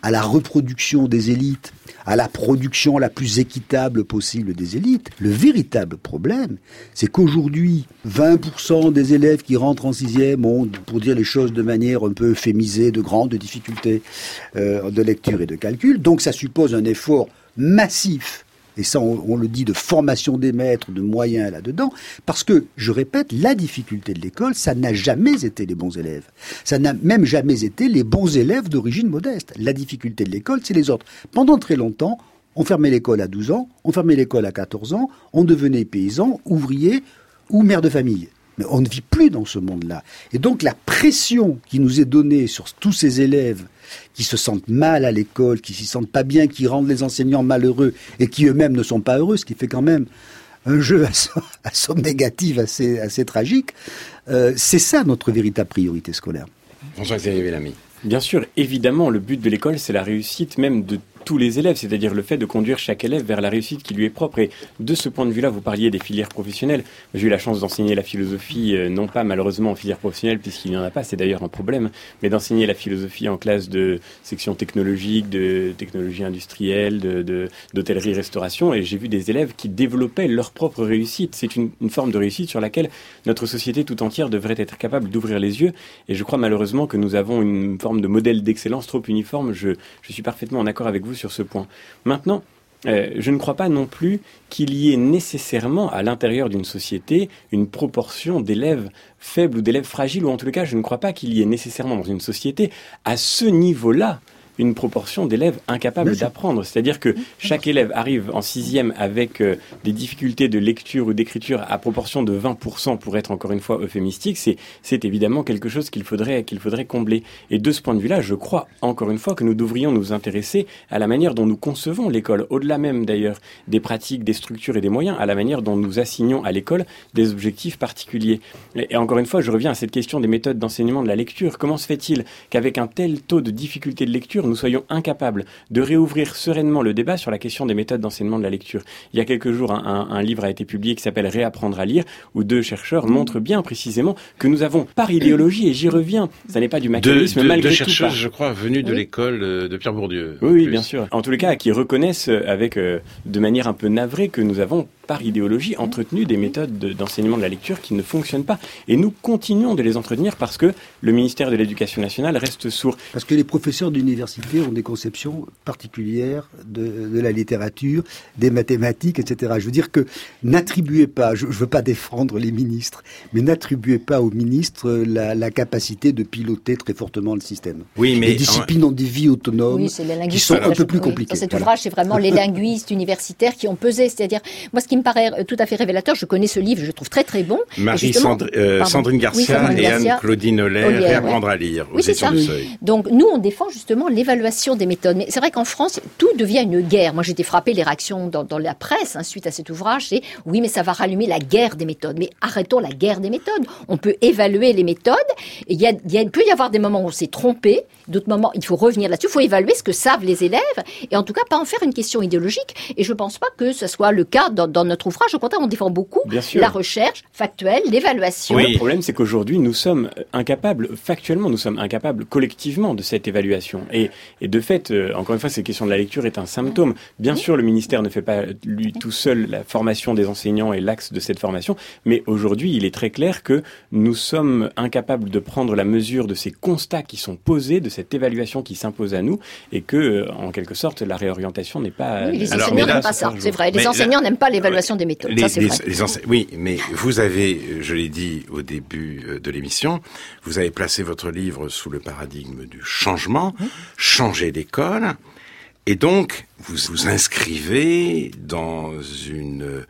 à la reproduction des élites, à la production la plus équitable possible des élites. Le véritable problème, c'est qu'aujourd'hui, vingt pour cent des élèves qui rentrent en sixième ont, pour dire les choses de manière un peu euphémisée, de grandes difficultés euh, de lecture et de calcul. Donc ça suppose un effort massif, et ça on, on le dit, de formation des maîtres, de moyens là-dedans, parce que, je répète, la difficulté de l'école, ça n'a jamais été les bons élèves. Ça n'a même jamais été les bons élèves d'origine modeste. La difficulté de l'école, c'est les autres. Pendant très longtemps, on fermait l'école à douze ans, on fermait l'école à quatorze ans, on devenait paysan, ouvrier ou mère de famille. Mais on ne vit plus dans ce monde-là. Et donc la pression qui nous est donnée sur tous ces élèves qui se sentent mal à l'école, qui s'y sentent pas bien, qui rendent les enseignants malheureux et qui eux-mêmes ne sont pas heureux, ce qui fait quand même un jeu à somme, à somme négative assez, assez tragique, euh, c'est ça notre véritable priorité scolaire. François-Xavier Bellamy. Bien sûr, évidemment, le but de l'école, c'est la réussite même de tous les élèves, c'est-à-dire le fait de conduire chaque élève vers la réussite qui lui est propre. Et de ce point de vue-là, vous parliez des filières professionnelles. J'ai eu la chance d'enseigner la philosophie, euh, non pas malheureusement en filière professionnelle, puisqu'il n'y en a pas, c'est d'ailleurs un problème, mais d'enseigner la philosophie en classe de section technologique, de technologie industrielle, de, de, d'hôtellerie-restauration. Et j'ai vu des élèves qui développaient leur propre réussite. C'est une, une forme de réussite sur laquelle notre société tout entière devrait être capable d'ouvrir les yeux. Et je crois malheureusement que nous avons une forme de modèle d'excellence trop uniforme. Je, je suis parfaitement en accord avec vous sur ce point. Maintenant, euh, je ne crois pas non plus qu'il y ait nécessairement à l'intérieur d'une société une proportion d'élèves faibles ou d'élèves fragiles, ou en tout cas, je ne crois pas qu'il y ait nécessairement dans une société à ce niveau-là une proportion d'élèves incapables d'apprendre. C'est-à-dire que chaque élève arrive en sixième avec euh, des difficultés de lecture ou d'écriture à proportion de vingt pour cent pour être encore une fois euphémistique. C'est, c'est évidemment quelque chose qu'il faudrait, qu'il faudrait combler. Et de ce point de vue-là, je crois encore une fois que nous devrions nous intéresser à la manière dont nous concevons l'école, au-delà même d'ailleurs des pratiques, des structures et des moyens, à la manière dont nous assignons à l'école des objectifs particuliers. Et, et encore une fois, je reviens à cette question des méthodes d'enseignement de la lecture. Comment se fait-il qu'avec un tel taux de difficulté de lecture, nous soyons incapables de réouvrir sereinement le débat sur la question des méthodes d'enseignement de la lecture? Il y a quelques jours, un, un, un livre a été publié qui s'appelle « Réapprendre à lire », où deux chercheurs montrent bien précisément que nous avons, par idéologie, et j'y reviens, ça n'est pas du machiavélisme, de, de, malgré deux tout. Deux chercheurs, pas. je crois, venus de oui. l'école de Pierre Bourdieu. Oui, oui, bien sûr. En tous les cas, qui reconnaissent avec, euh, de manière un peu navrée que nous avons, par idéologie, entretenu des méthodes de, d'enseignement de la lecture qui ne fonctionnent pas. Et nous continuons de les entretenir parce que le ministère de l'Éducation nationale reste sourd. Parce que les professeurs d'université ont des conceptions particulières de, de la littérature, des mathématiques, et cetera. Je veux dire que n'attribuez pas, je ne veux pas défendre les ministres, mais n'attribuez pas aux ministres la, la capacité de piloter très fortement le système. Oui, mais les disciplines ont des vies autonomes oui, c'est les qui sont un peu plus oui, compliquées. Dans cet voilà. ouvrage, c'est vraiment les linguistes universitaires qui ont pesé. C'est-à-dire, moi, ce qui me paraît tout à fait révélateur, je connais ce livre, je le trouve très très bon. Marie Sandri- euh, Sandrine Garcia oui, Sandrine et Garcia. Anne-Claudine Auler, Aulier, Réapprendre ouais. à lire aux oui, éditions du Seuil. Donc nous, on défend justement l'évaluation des méthodes. Mais c'est vrai qu'en France, tout devient une guerre. Moi, j'ai été frappée les réactions dans, dans la presse hein, suite à cet ouvrage. C'est oui, mais ça va rallumer la guerre des méthodes. Mais arrêtons la guerre des méthodes. On peut évaluer les méthodes. Et il y a, il y a, il peut y avoir des moments où on s'est trompé, d'autres moments il faut revenir là-dessus. Il faut évaluer ce que savent les élèves et en tout cas pas en faire une question idéologique. Et je pense pas que ce soit le cas dans, dans notre ouvrage. Au contraire, on défend beaucoup la recherche factuelle, l'évaluation. Oui. Le problème, c'est qu'aujourd'hui, nous sommes incapables, factuellement, nous sommes incapables collectivement de cette évaluation. Et, et de fait, euh, encore une fois, cette question de la lecture est un symptôme. Bien oui. sûr, le ministère ne fait pas, lui, tout seul, la formation des enseignants et l'axe de cette formation, mais aujourd'hui, il est très clair que nous sommes incapables de prendre la mesure de ces constats qui sont posés, de cette évaluation qui s'impose à nous, et que, en quelque sorte, la réorientation n'est pas... Oui, les Alors, enseignants là, n'aiment pas ça, c'est vrai. Les mais enseignants là, n'aiment pas l'évaluation des méthodes, les, ça c'est les, vrai. Les ense- oui, mais vous avez, je l'ai dit au début de l'émission, vous avez placé votre livre sous le paradigme du changement, mmh. changer d'école, et donc vous vous inscrivez dans une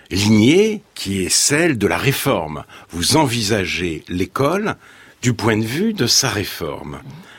lignée qui est celle de la réforme. Vous envisagez l'école du point de vue de sa réforme.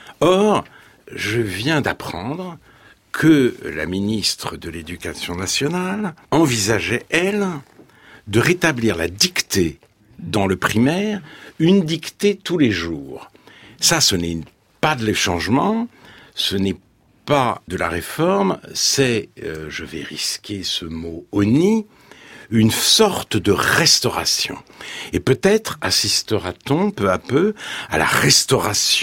Or, je viens d'apprendre que la ministre de l'Éducation nationale envisageait, elle, de rétablir la dictée dans le primaire, une dictée tous les jours. Ça, ce n'est pas de l'échangement, ce n'est pas de la réforme, c'est, euh, je vais risquer ce mot honni, une sorte de restauration. Et peut-être assistera-t-on peu à peu à la restauration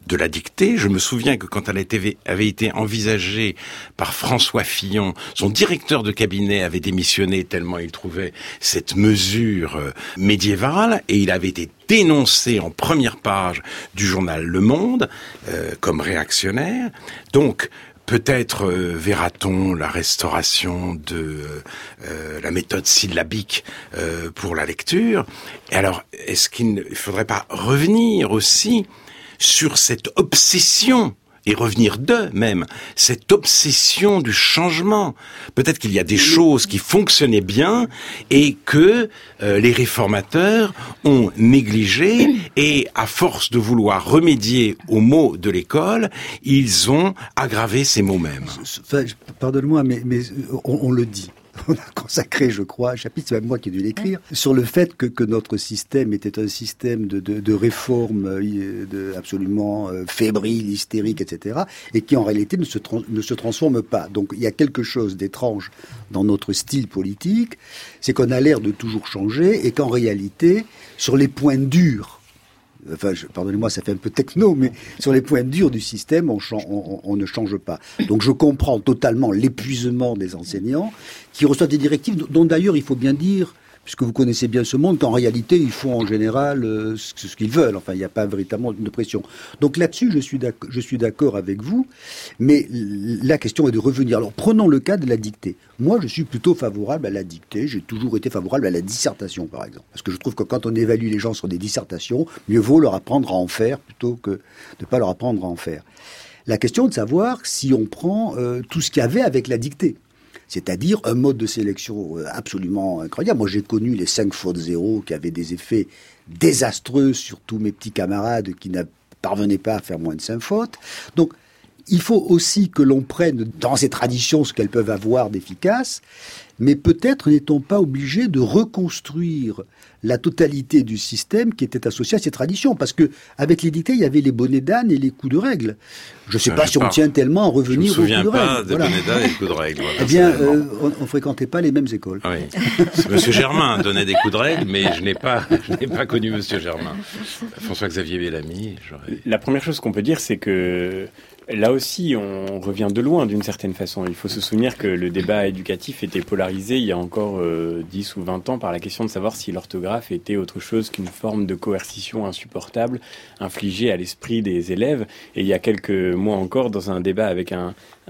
de la dictée. Je me souviens que quand elle avait été envisagée par François Fillon, son directeur de cabinet avait démissionné tellement il trouvait cette mesure médiévale, et il avait été dénoncé en première page du journal Le Monde euh, comme réactionnaire. Donc, peut-être euh, verra-t-on la restauration de euh, la méthode syllabique euh, pour la lecture. Et alors, est-ce qu'il ne faudrait pas revenir aussi sur cette obsession, et revenir d'eux même, cette obsession du changement? Peut-être qu'il y a des choses qui fonctionnaient bien et que euh, les réformateurs ont négligé, et à force de vouloir remédier aux maux de l'école, ils ont aggravé ces maux mêmes. Enfin, pardonne-moi, mais, mais on, on le dit. On a consacré, je crois, un chapitre, c'est même moi qui ai dû l'écrire, sur le fait que, que notre système était un système de, de, de réforme de, absolument fébrile, hystérique, et cetera, et qui en réalité ne se, trans, ne se transforme pas. Donc il y a quelque chose d'étrange dans notre style politique, c'est qu'on a l'air de toujours changer, et qu'en réalité, sur les points durs, enfin, je, pardonnez-moi, ça fait un peu techno, mais sur les points durs du système, on, on, on ne change pas. Donc je comprends totalement l'épuisement des enseignants qui reçoivent des directives dont d'ailleurs il faut bien dire, puisque vous connaissez bien ce monde, qu'en réalité ils font en général euh, ce, ce qu'ils veulent. Enfin, il n'y a pas véritablement de pression. Donc là-dessus, je suis d'accord, je suis d'accord avec vous, mais la question est de revenir. Alors prenons le cas de la dictée. Moi, je suis plutôt favorable à la dictée. J'ai toujours été favorable à la dissertation, par exemple. Parce que je trouve que quand on évalue les gens sur des dissertations, mieux vaut leur apprendre à en faire plutôt que de ne pas leur apprendre à en faire. La question est de savoir si on prend euh, tout ce qu'il y avait avec la dictée. C'est-à-dire un mode de sélection absolument incroyable. Moi, j'ai connu les cinq fautes zéro qui avaient des effets désastreux sur tous mes petits camarades qui ne parvenaient pas à faire moins de cinq fautes. Donc, il faut aussi que l'on prenne dans ces traditions ce qu'elles peuvent avoir d'efficace, mais peut-être n'est-on pas obligé de reconstruire la totalité du système qui était associé à ces traditions, parce que avec les dictées, il y avait les bonnets d'âne et les coups de règle. Je ne sais ça, pas si pas. on tient tellement à revenir aux coups de règle. Je ne me souviens pas des voilà. bonnets d'âne et des coups de règle. Eh bien, euh, on ne fréquentait pas les mêmes écoles. Oui. Monsieur Germain donnait des coups de règle, mais je n'ai pas, je n'ai pas connu Monsieur Germain. François-Xavier Bellamy. J'aurais... La première chose qu'on peut dire, c'est que là aussi, on revient de loin d'une certaine façon. Il faut se souvenir que le débat éducatif était polarisé il y a encore euh, dix ou vingt ans par la question de savoir si l'orthographe était autre chose qu'une forme de coercition insupportable infligée à l'esprit des élèves. Et il y a quelques mois encore, dans un débat avec un,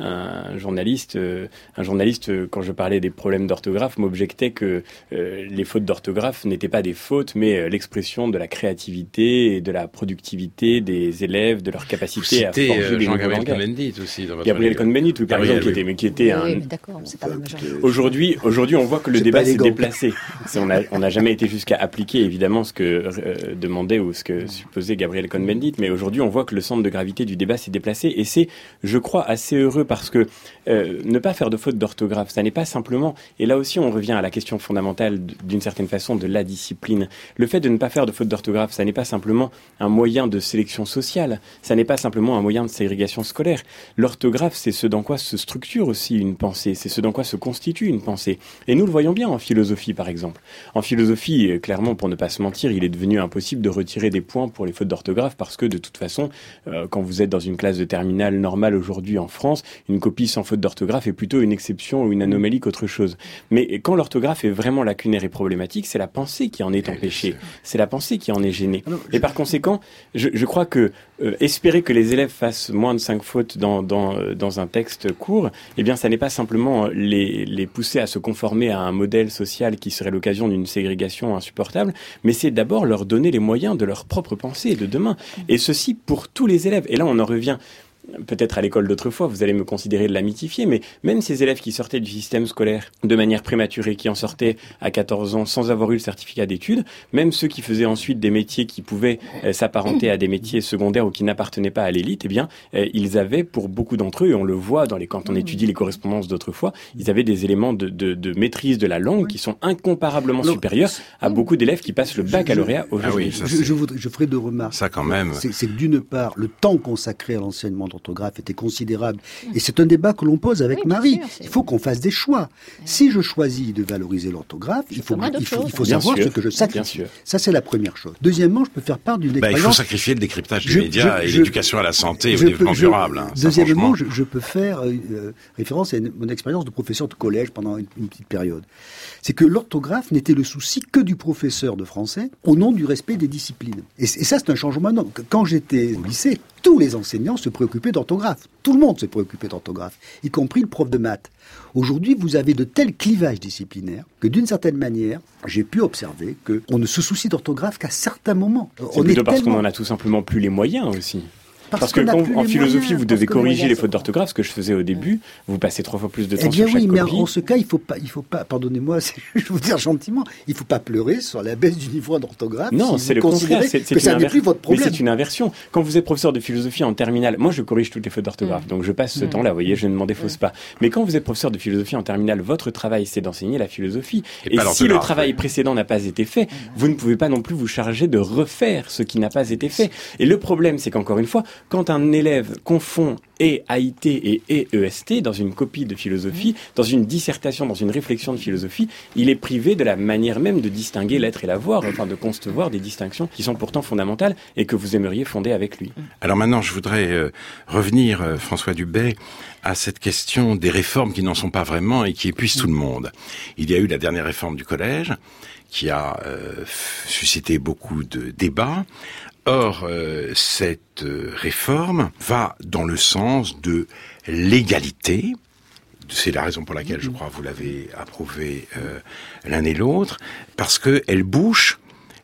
un journaliste, euh, un journaliste, euh, quand je parlais des problèmes d'orthographe, m'objectait que euh, les fautes d'orthographe n'étaient pas des fautes, mais euh, l'expression de la créativité et de la productivité des élèves, de leur capacité à forger euh, des Gabriel Cohn-Bendit aussi. Dans votre Gabriel Cohn-Bendit, oui, par exemple, qui était, mais qui était un. Oui, mais d'accord, c'est pas la majorité. Aujourd'hui, aujourd'hui, on voit que le débat s'est déplacé. C'est, on a, on n'a jamais été jusqu'à appliquer évidemment ce que euh, demandait ou ce que supposait Gabriel Cohn-Bendit, mais aujourd'hui, on voit que le centre de gravité du débat s'est déplacé, et c'est, je crois, assez heureux parce que euh, ne pas faire de faute d'orthographe, ça n'est pas simplement. Et là aussi, on revient à la question fondamentale d'une certaine façon de la discipline. Le fait de ne pas faire de faute d'orthographe, ça n'est pas simplement un moyen de sélection sociale, ça n'est pas simplement un moyen de ségrégation scolaire. L'orthographe, c'est ce dans quoi se structure aussi une pensée, c'est ce dans quoi se constitue une pensée. Et nous le voyons bien en philosophie, par exemple. En philosophie, clairement, pour ne pas se mentir, il est devenu impossible de retirer des points pour les fautes d'orthographe parce que, de toute façon, euh, quand vous êtes dans une classe de terminale normale aujourd'hui en France, une copie sans faute d'orthographe est plutôt une exception ou une anomalie qu'autre chose. Mais quand l'orthographe est vraiment lacunaire et problématique, c'est la pensée qui en est empêchée. C'est la pensée qui en est gênée. Et par conséquent, je, je crois que euh, espérer que les élèves fassent moins de cinq fautes dans, dans, dans un texte court, eh bien, ça n'est pas simplement les, les pousser à se conformer à un modèle social qui serait l'occasion d'une ségrégation insupportable, mais c'est d'abord leur donner les moyens de leur propre pensée de demain. Et ceci pour tous les élèves. Et là, on en revient peut-être à l'école d'autrefois, vous allez me considérer de la mythifier, mais même ces élèves qui sortaient du système scolaire de manière prématurée, qui en sortaient à quatorze ans sans avoir eu le certificat d'études, même ceux qui faisaient ensuite des métiers qui pouvaient euh, s'apparenter à des métiers secondaires ou qui n'appartenaient pas à l'élite, eh bien, euh, ils avaient, pour beaucoup d'entre eux, et on le voit dans les, quand on étudie les correspondances d'autrefois, ils avaient des éléments de, de, de maîtrise de la langue qui sont incomparablement Alors, supérieurs à beaucoup d'élèves qui passent le baccalauréat aujourd'hui. Ah oui, je, je, je, voudrais, je ferai deux remarques. Ça, quand même. C'est, c'est que d'une part, le temps consacré à l'enseignement de d'orthographe était considérable. Et c'est un débat que l'on pose avec oui, Marie. sûr, il faut qu'on fasse des choix. Oui. Si je choisis de valoriser l'orthographe, il faut, il faut, il faut savoir sûr, ce que je sacrifie. Ça, c'est la première chose. Deuxièmement, je peux faire part d'une expérience... Bah, il faut sacrifier le décryptage des médias et je, l'éducation à la santé et au peux, développement je, durable. Hein, deuxièmement, je, je peux faire euh, référence à une, mon expérience de professeur de collège pendant une, une petite période. C'est que l'orthographe n'était le souci que du professeur de français au nom du respect des disciplines. Et, et ça, c'est un changement. Non, quand j'étais au lycée, tous les enseignants se préoccupaient d'orthographe. Tout le monde se préoccupait d'orthographe, y compris le prof de maths. Aujourd'hui, vous avez de tels clivages disciplinaires que, d'une certaine manière, j'ai pu observer qu'on ne se soucie d'orthographe qu'à certains moments. C'est on plutôt est parce tellement... qu'on en a tout simplement plus les moyens aussi. Parce, parce que quand, en philosophie, moyens, vous devez corriger les, les fautes d'orthographe, ce que je faisais au début, vous passez trois fois plus de temps eh bien sur chaque oui, copie. Mais en ce cas, il faut pas, il faut pas, pardonnez-moi, je vais vous dire gentiment, il faut pas pleurer sur la baisse du niveau d'orthographe. Non, si c'est le contraire. C'est, c'est que ça inver... n'est plus votre problème. Mais c'est une inversion. Quand vous êtes professeur de philosophie en terminale, moi je corrige toutes les fautes d'orthographe, mmh. donc je passe ce mmh. temps-là, vous voyez, je ne m'en défausse mmh. pas. Mais quand vous êtes professeur de philosophie en terminale, votre travail c'est d'enseigner la philosophie. Et, et si le travail précédent n'a pas été fait, vous ne pouvez pas non plus vous charger de refaire ce qui n'a pas été fait. Et le problème, c'est qu'encore une fois, quand un élève confond et A I T et E S T dans une copie de philosophie, dans une dissertation, dans une réflexion de philosophie, il est privé de la manière même de distinguer l'être et l'avoir, enfin de concevoir des distinctions qui sont pourtant fondamentales et que vous aimeriez fonder avec lui. Alors maintenant, je voudrais euh, revenir, euh, François Dubet, à cette question des réformes qui n'en sont pas vraiment et qui épuisent tout le monde. Il y a eu la dernière réforme du collège qui a euh, suscité beaucoup de débats. Or, euh, cette euh, réforme va dans le sens de l'égalité. C'est la raison pour laquelle, je crois, vous l'avez approuvé euh, l'un et l'autre, parce que elle bouche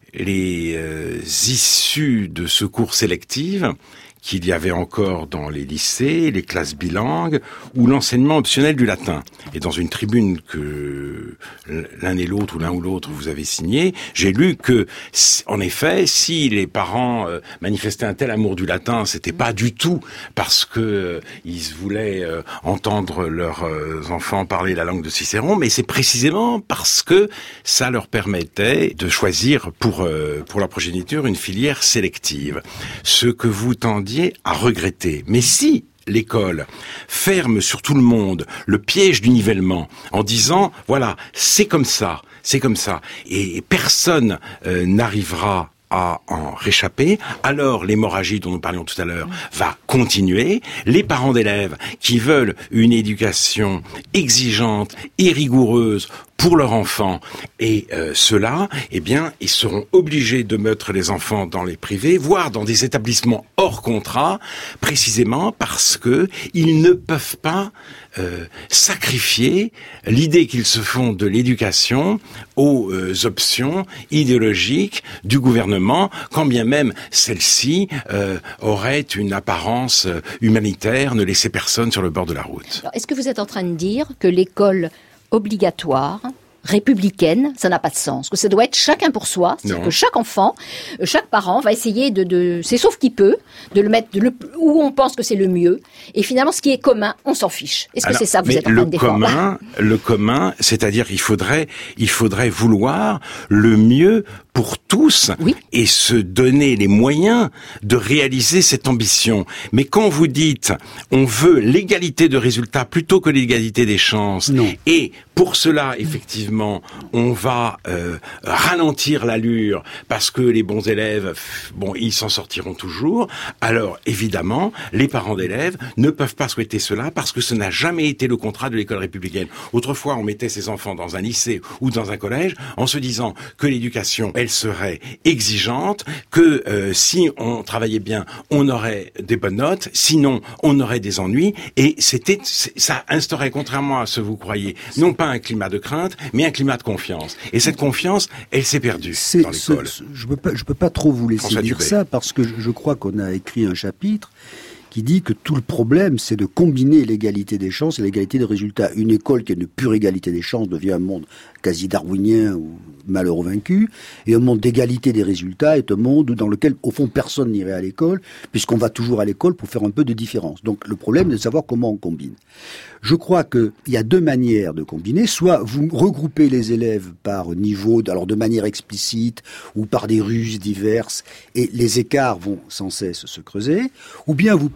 les euh, issues de secours sélectives qu'il y avait encore dans les lycées, les classes bilingues, ou l'enseignement optionnel du latin. Et dans une tribune que l'un et l'autre, ou l'un ou l'autre, vous avez signée, j'ai lu que, en effet, si les parents euh, manifestaient un tel amour du latin, c'était pas du tout parce que euh, ils voulaient euh, entendre leurs euh, enfants parler la langue de Cicéron, mais c'est précisément parce que ça leur permettait de choisir pour euh, pour leur progéniture une filière sélective. Ce que vous tendiez à regretter. Mais si l'école ferme sur tout le monde le piège du nivellement en disant, voilà, c'est comme ça, c'est comme ça, et personne euh, n'arrivera à en réchapper, alors l'hémorragie dont nous parlions tout à l'heure va continuer. Les parents d'élèves qui veulent une éducation exigeante et rigoureuse pour leur enfant, et euh, ceux-là, eh bien, ils seront obligés de mettre les enfants dans les privés, voire dans des établissements hors contrat, précisément parce que ils ne peuvent pas euh, sacrifier l'idée qu'ils se font de l'éducation aux euh, options idéologiques du gouvernement, quand bien même celle-ci euh, aurait une apparence humanitaire, ne laisser personne sur le bord de la route. Alors, est-ce que vous êtes en train de dire que l'école obligatoire, républicaine, ça n'a pas de sens. Que ça doit être chacun pour soi, c'est-à-dire que chaque enfant, chaque parent va essayer de, de c'est sauf qu'il peut, de le mettre de le, où on pense que c'est le mieux, et finalement ce qui est commun, on s'en fiche. Est-ce Alors, que c'est ça que vous êtes en train de défendre ? Le commun, le commun, c'est-à-dire il faudrait, il faudrait vouloir le mieux pour tous oui. et se donner les moyens de réaliser cette ambition. Mais quand vous dites on veut l'égalité de résultats plutôt que l'égalité des chances, non. et pour cela effectivement on va euh, ralentir l'allure parce que les bons élèves, bon, ils s'en sortiront toujours, alors évidemment les parents d'élèves ne peuvent pas souhaiter cela parce que ce n'a jamais été le contrat de l'école républicaine. Autrefois on mettait ses enfants dans un lycée ou dans un collège en se disant que l'éducation elle serait exigeante, que euh, si on travaillait bien, on aurait des bonnes notes, sinon on aurait des ennuis, et c'était, ça instaurait, contrairement à ce que vous croyez, non pas un climat de crainte, mais un climat de confiance. Et cette confiance, elle s'est perdue c'est, dans l'école. C'est, je peux pas, je peux pas trop vous laisser François dire Dubet. Ça, parce que je, je crois qu'on a écrit un chapitre qui dit que tout le problème, c'est de combiner l'égalité des chances et l'égalité des résultats. Une école qui a une pure égalité des chances devient un monde quasi darwinien ou malheureux vaincu, et un monde d'égalité des résultats est un monde dans lequel, au fond, personne n'irait à l'école, puisqu'on va toujours à l'école pour faire un peu de différence. Donc, le problème est de savoir comment on combine. Je crois qu'il y a deux manières de combiner. Soit vous regroupez les élèves par niveau, alors de manière explicite, ou par des ruses diverses, et les écarts vont sans cesse se creuser, ou bien vous pouvez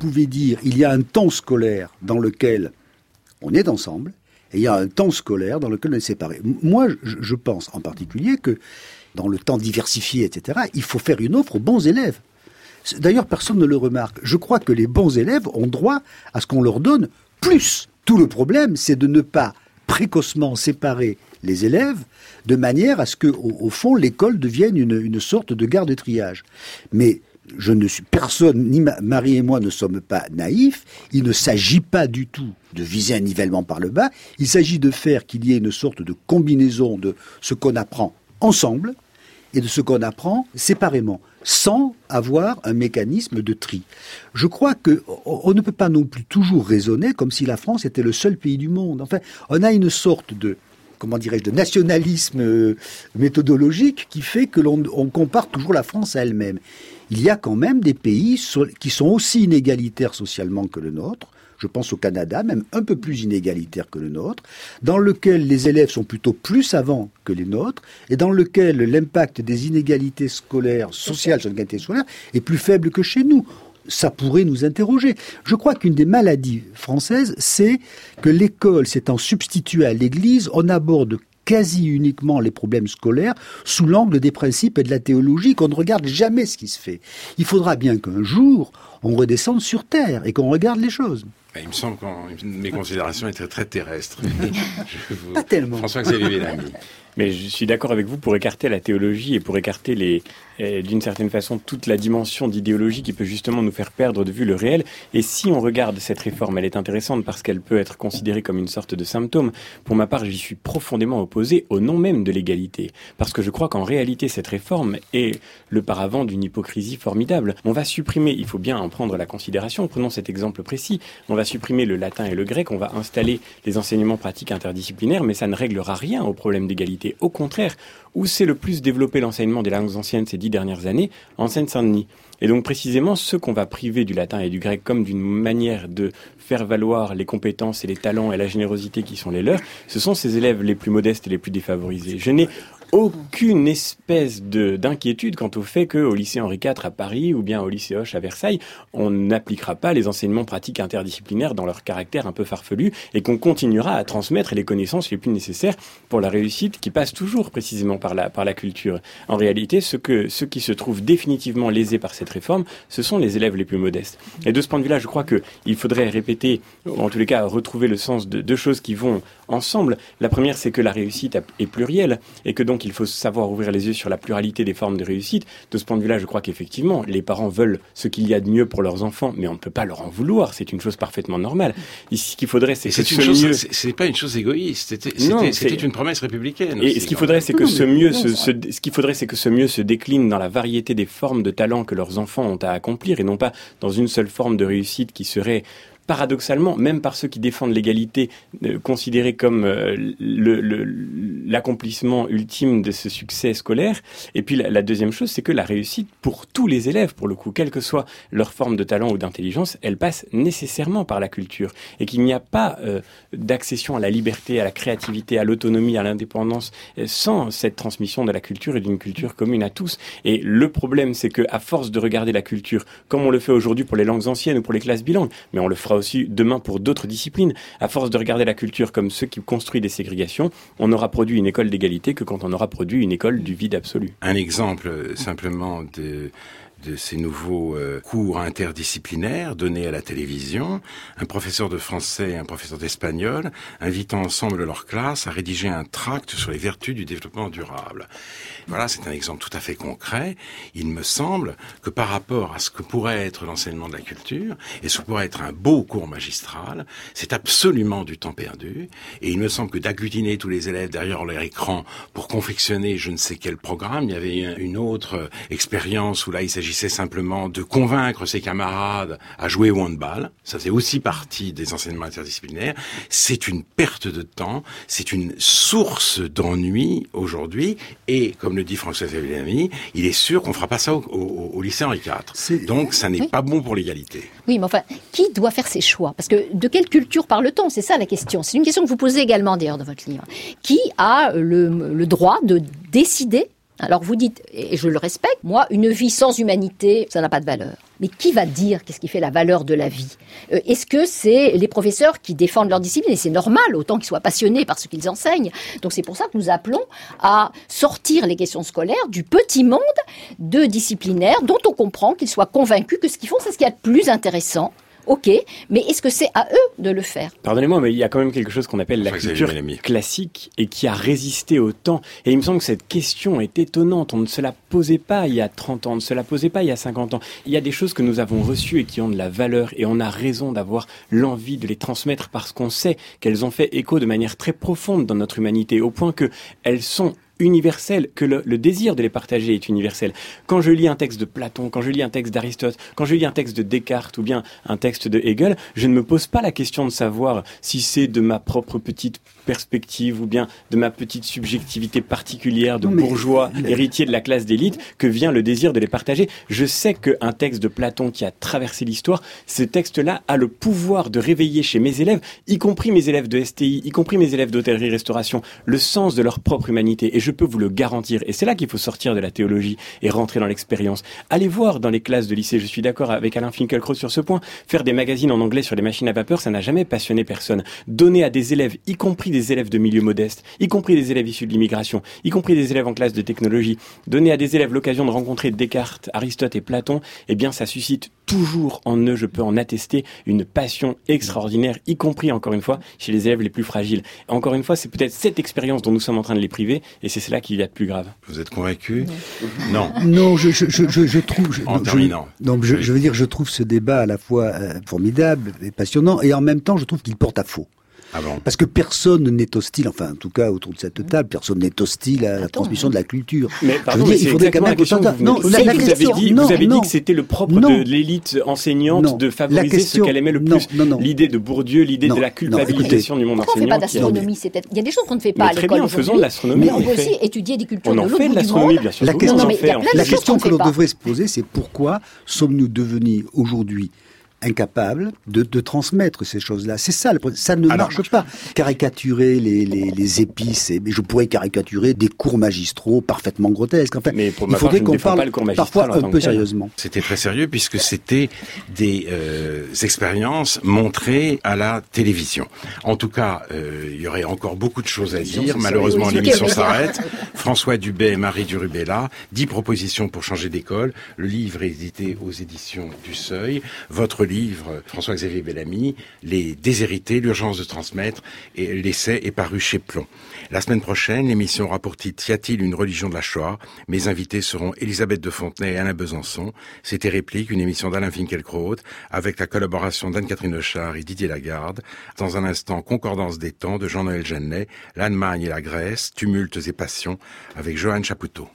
pouvez dire, il y a un temps scolaire dans lequel on est ensemble, et il y a un temps scolaire dans lequel on est séparés. Moi, je, je pense en particulier que dans le temps diversifié, et cetera, il faut faire une offre aux bons élèves. D'ailleurs, personne ne le remarque. Je crois que les bons élèves ont droit à ce qu'on leur donne plus. Tout le problème, c'est de ne pas précocement séparer les élèves de manière à ce que, au, au fond, l'école devienne une, une sorte de gare de triage. Mais je ne suis personne, ni ma, Marie et moi ne sommes pas naïfs. Il ne s'agit pas du tout de viser un nivellement par le bas. Il s'agit de faire qu'il y ait une sorte de combinaison de ce qu'on apprend ensemble et de ce qu'on apprend séparément, sans avoir un mécanisme de tri. Je crois que on ne peut pas non plus toujours raisonner comme si la France était le seul pays du monde. Enfin, on a une sorte de, comment dirais-je, de nationalisme méthodologique qui fait que l'on on compare toujours la France à elle-même. Il y a quand même des pays qui sont aussi inégalitaires socialement que le nôtre. Je pense au Canada, même un peu plus inégalitaire que le nôtre, dans lequel les élèves sont plutôt plus savants que les nôtres, et dans lequel l'impact des inégalités scolaires, sociales sur l'inégalité scolaire, est plus faible que chez nous. Ça pourrait nous interroger. Je crois qu'une des maladies françaises, c'est que l'école s'étant substituée à l'Église, on aborde quasi uniquement les problèmes scolaires sous l'angle des principes et de la théologie, qu'on ne regarde jamais ce qui se fait. Il faudra bien qu'un jour, on redescende sur Terre et qu'on regarde les choses. Il me semble que mes considérations étaient très terrestres. Je vous... Pas tellement. François-Xavier Bellamy. Mais je suis d'accord avec vous pour écarter la théologie et pour écarter les, euh, d'une certaine façon toute la dimension d'idéologie qui peut justement nous faire perdre de vue le réel. Et si on regarde cette réforme, elle est intéressante parce qu'elle peut être considérée comme une sorte de symptôme. Pour ma part, j'y suis profondément opposé au nom même de l'égalité. Parce que je crois qu'en réalité, cette réforme est le paravent d'une hypocrisie formidable. On va supprimer, il faut bien en prendre la considération, prenons cet exemple précis, on va supprimer le latin et le grec, on va installer les enseignements pratiques interdisciplinaires, mais ça ne réglera rien au problème d'égalité. Au contraire, où s'est le plus développé l'enseignement des langues anciennes ces dix dernières années? En Seine-Saint-Denis. Et donc précisément, ceux qu'on va priver du latin et du grec comme d'une manière de faire valoir les compétences et les talents et la générosité qui sont les leurs, ce sont ces élèves les plus modestes et les plus défavorisés. Je n'ai aucune espèce de, d'inquiétude quant au fait qu'au lycée Henri quatre à Paris ou bien au lycée Hoche à Versailles, on n'appliquera pas les enseignements pratiques interdisciplinaires dans leur caractère un peu farfelu et qu'on continuera à transmettre les connaissances les plus nécessaires pour la réussite qui passe toujours précisément par la, par la culture. En réalité, ce que, ceux qui se trouvent définitivement lésés par cette réforme, ce sont les élèves les plus modestes. Et de ce point de vue-là, je crois qu'il faudrait répéter, ou en tous les cas retrouver le sens de deux choses qui vont ensemble. La première, c'est que la réussite est plurielle et que donc il faut savoir ouvrir les yeux sur la pluralité des formes de réussite. De ce point de vue-là, je crois qu'effectivement, les parents veulent ce qu'il y a de mieux pour leurs enfants, mais on ne peut pas leur en vouloir. C'est une chose parfaitement normale. Ici, ce qu'il faudrait, c'est et que c'est ce une chose, mieux... c'est, c'est pas une chose égoïste. C'était, non, c'était, c'est... c'était une promesse républicaine. Et aussi, ce qu'il faudrait, c'est que non, ce mais... mieux, non, se, ça... se, ce qu'il faudrait, c'est que ce mieux se décline dans la variété des formes de talent que leurs enfants ont à accomplir, et non pas dans une seule forme de réussite qui serait paradoxalement, même par ceux qui défendent l'égalité, euh, considérée comme euh, le, le, l'accomplissement ultime de ce succès scolaire. Et puis la, la deuxième chose, c'est que la réussite, pour tous les élèves, pour le coup, quelle que soit leur forme de talent ou d'intelligence, elle passe nécessairement par la culture. Et qu'il n'y a pas euh, d'accession à la liberté, à la créativité, à l'autonomie, à l'indépendance, euh, sans cette transmission de la culture et d'une culture commune à tous. Et le problème, c'est que à force de regarder la culture, comme on le fait aujourd'hui pour les langues anciennes ou pour les classes bilingues, mais on le fera aussi demain pour d'autres disciplines. À force de regarder la culture comme ce qui construit des ségrégations, on aura produit une école d'égalité que quand on aura produit une école du vide absolu. Un exemple simplement de... de ces nouveaux euh, cours interdisciplinaires donnés à la télévision, un professeur de français et un professeur d'espagnol invitant ensemble leur classe à rédiger un tract sur les vertus du développement durable. Voilà, c'est un exemple tout à fait concret. Il me semble que par rapport à ce que pourrait être l'enseignement de la culture, et ce que pourrait être un beau cours magistral, c'est absolument du temps perdu. Et il me semble que d'agglutiner tous les élèves derrière leur écran pour confectionner je ne sais quel programme, il y avait une autre expérience où là il s'agissait simplement de convaincre ses camarades à jouer au handball. Ça fait aussi partie des enseignements interdisciplinaires. C'est une perte de temps, c'est une source d'ennui aujourd'hui, et comme le dit François-Xavier Bellamy, il est sûr qu'on fera pas ça au, au, au lycée Henri quatre. C'est... Donc ça n'est oui. pas bon pour l'égalité. Oui, mais enfin, qui doit faire ses choix? Parce que de quelle culture parle-t-on? C'est ça la question. C'est une question que vous posez également d'ailleurs dans votre livre. Qui a le, le droit de décider? Alors vous dites, et je le respecte, moi, une vie sans humanité, ça n'a pas de valeur. Mais qui va dire qu'est-ce qui fait la valeur de la vie ? euh, Est-ce que c'est les professeurs qui défendent leur discipline ? Et c'est normal, autant qu'ils soient passionnés par ce qu'ils enseignent. Donc c'est pour ça que nous appelons à sortir les questions scolaires du petit monde de disciplinaires dont on comprend qu'ils soient convaincus que ce qu'ils font, c'est ce qu'il y a de plus intéressant. Ok, mais est-ce que c'est à eux de le faire ? Pardonnez-moi, mais il y a quand même quelque chose qu'on appelle la culture classique et qui a résisté au temps. Et il me semble que cette question est étonnante. On ne se la posait pas il y a trente ans, on ne se la posait pas il y a cinquante ans. Il y a des choses que nous avons reçues et qui ont de la valeur et on a raison d'avoir l'envie de les transmettre parce qu'on sait qu'elles ont fait écho de manière très profonde dans notre humanité, au point qu'elles sont universel, que le, le désir de les partager est universel. Quand je lis un texte de Platon, quand je lis un texte d'Aristote, quand je lis un texte de Descartes ou bien un texte de Hegel, je ne me pose pas la question de savoir si c'est de ma propre petite perspective ou bien de ma petite subjectivité particulière de non, bourgeois mais... héritier de la classe d'élite que vient le désir de les partager. Je sais qu'un texte de Platon qui a traversé l'histoire, ce texte-là a le pouvoir de réveiller chez mes élèves, y compris mes élèves de S T I, y compris mes élèves d'hôtellerie-restauration, le sens de leur propre humanité. Et je peux vous le garantir. Et c'est là qu'il faut sortir de la théologie et rentrer dans l'expérience. Allez voir dans les classes de lycée, je suis d'accord avec Alain Finkielkraut sur ce point, faire des magazines en anglais sur les machines à vapeur, ça n'a jamais passionné personne. Donner à des élèves, y compris des élèves de milieux modestes, y compris des élèves issus de l'immigration, y compris des élèves en classe de technologie, donner à des élèves l'occasion de rencontrer Descartes, Aristote et Platon, eh bien ça suscite toujours en eux, je peux en attester, une passion extraordinaire, y compris, encore une fois, chez les élèves les plus fragiles. Encore une fois, c'est peut-être cette expérience dont nous sommes en train de les priver, et c'est cela qu'il y a de plus grave. Vous êtes convaincu ? Non. Non, je, je, je, je, je trouve... Je, en terminant. Je, non, je, je veux dire, je trouve ce débat à la fois euh, formidable et passionnant, et en même temps, je trouve qu'il porte à faux. Ah bon. Parce que personne n'est hostile, enfin en tout cas autour de cette table, personne n'est hostile à la Attends, transmission de la culture. Mais pardon, je veux dire, il faudrait quand même que ça... Non, la, la vous avez dit, non, vous avez non, dit que c'était le propre non, de l'élite enseignante non, de favoriser question, ce qu'elle aimait le plus. Non, non, l'idée de Bourdieu, l'idée non, de la culpabilisation non, du monde pourquoi enseignant. On ne fait pas d'astronomie, c'est peut-être. Il y a des choses qu'on ne fait pas à l'école. Très bien, faisons de l'astronomie. Mais on peut aussi étudier des cultures de l'autre bout du monde. On en fait de l'astronomie, bien sûr. La question que l'on devrait se poser, c'est pourquoi sommes-nous devenus aujourd'hui incapable de, de transmettre ces choses-là. C'est ça, le problème. Ça ne Alors, marche pas. Caricaturer les, les, les épices, et, mais je pourrais caricaturer des cours magistraux parfaitement grotesques. Enfin, mais pour il faudrait qu'on parle parfois un peu tel. sérieusement. C'était très sérieux puisque c'était des euh, expériences montrées à la télévision. En tout cas, euh, il y aurait encore beaucoup de choses à dire. Malheureusement, l'émission s'arrête. François Dubet et Marie Durubella, dix propositions pour changer d'école. Le livre est édité aux éditions du Seuil. Votre livre, François-Xavier Bellamy, Les Déshérités, l'urgence de transmettre, et l'essai est paru chez Plomb. La semaine prochaine, l'émission aura pour titre « Y a-t-il une religion de la Shoah ?» Mes invités seront Elisabeth de Fontenay et Alain Besançon. C'était Réplique, une émission d'Alain Finkielkraut, avec la collaboration d'Anne-Catherine Lechard et Didier Lagarde. Dans un instant, Concordance des temps de Jean-Noël Jeannet, l'Allemagne et la Grèce, tumultes et passions, avec Johan Chapoutot.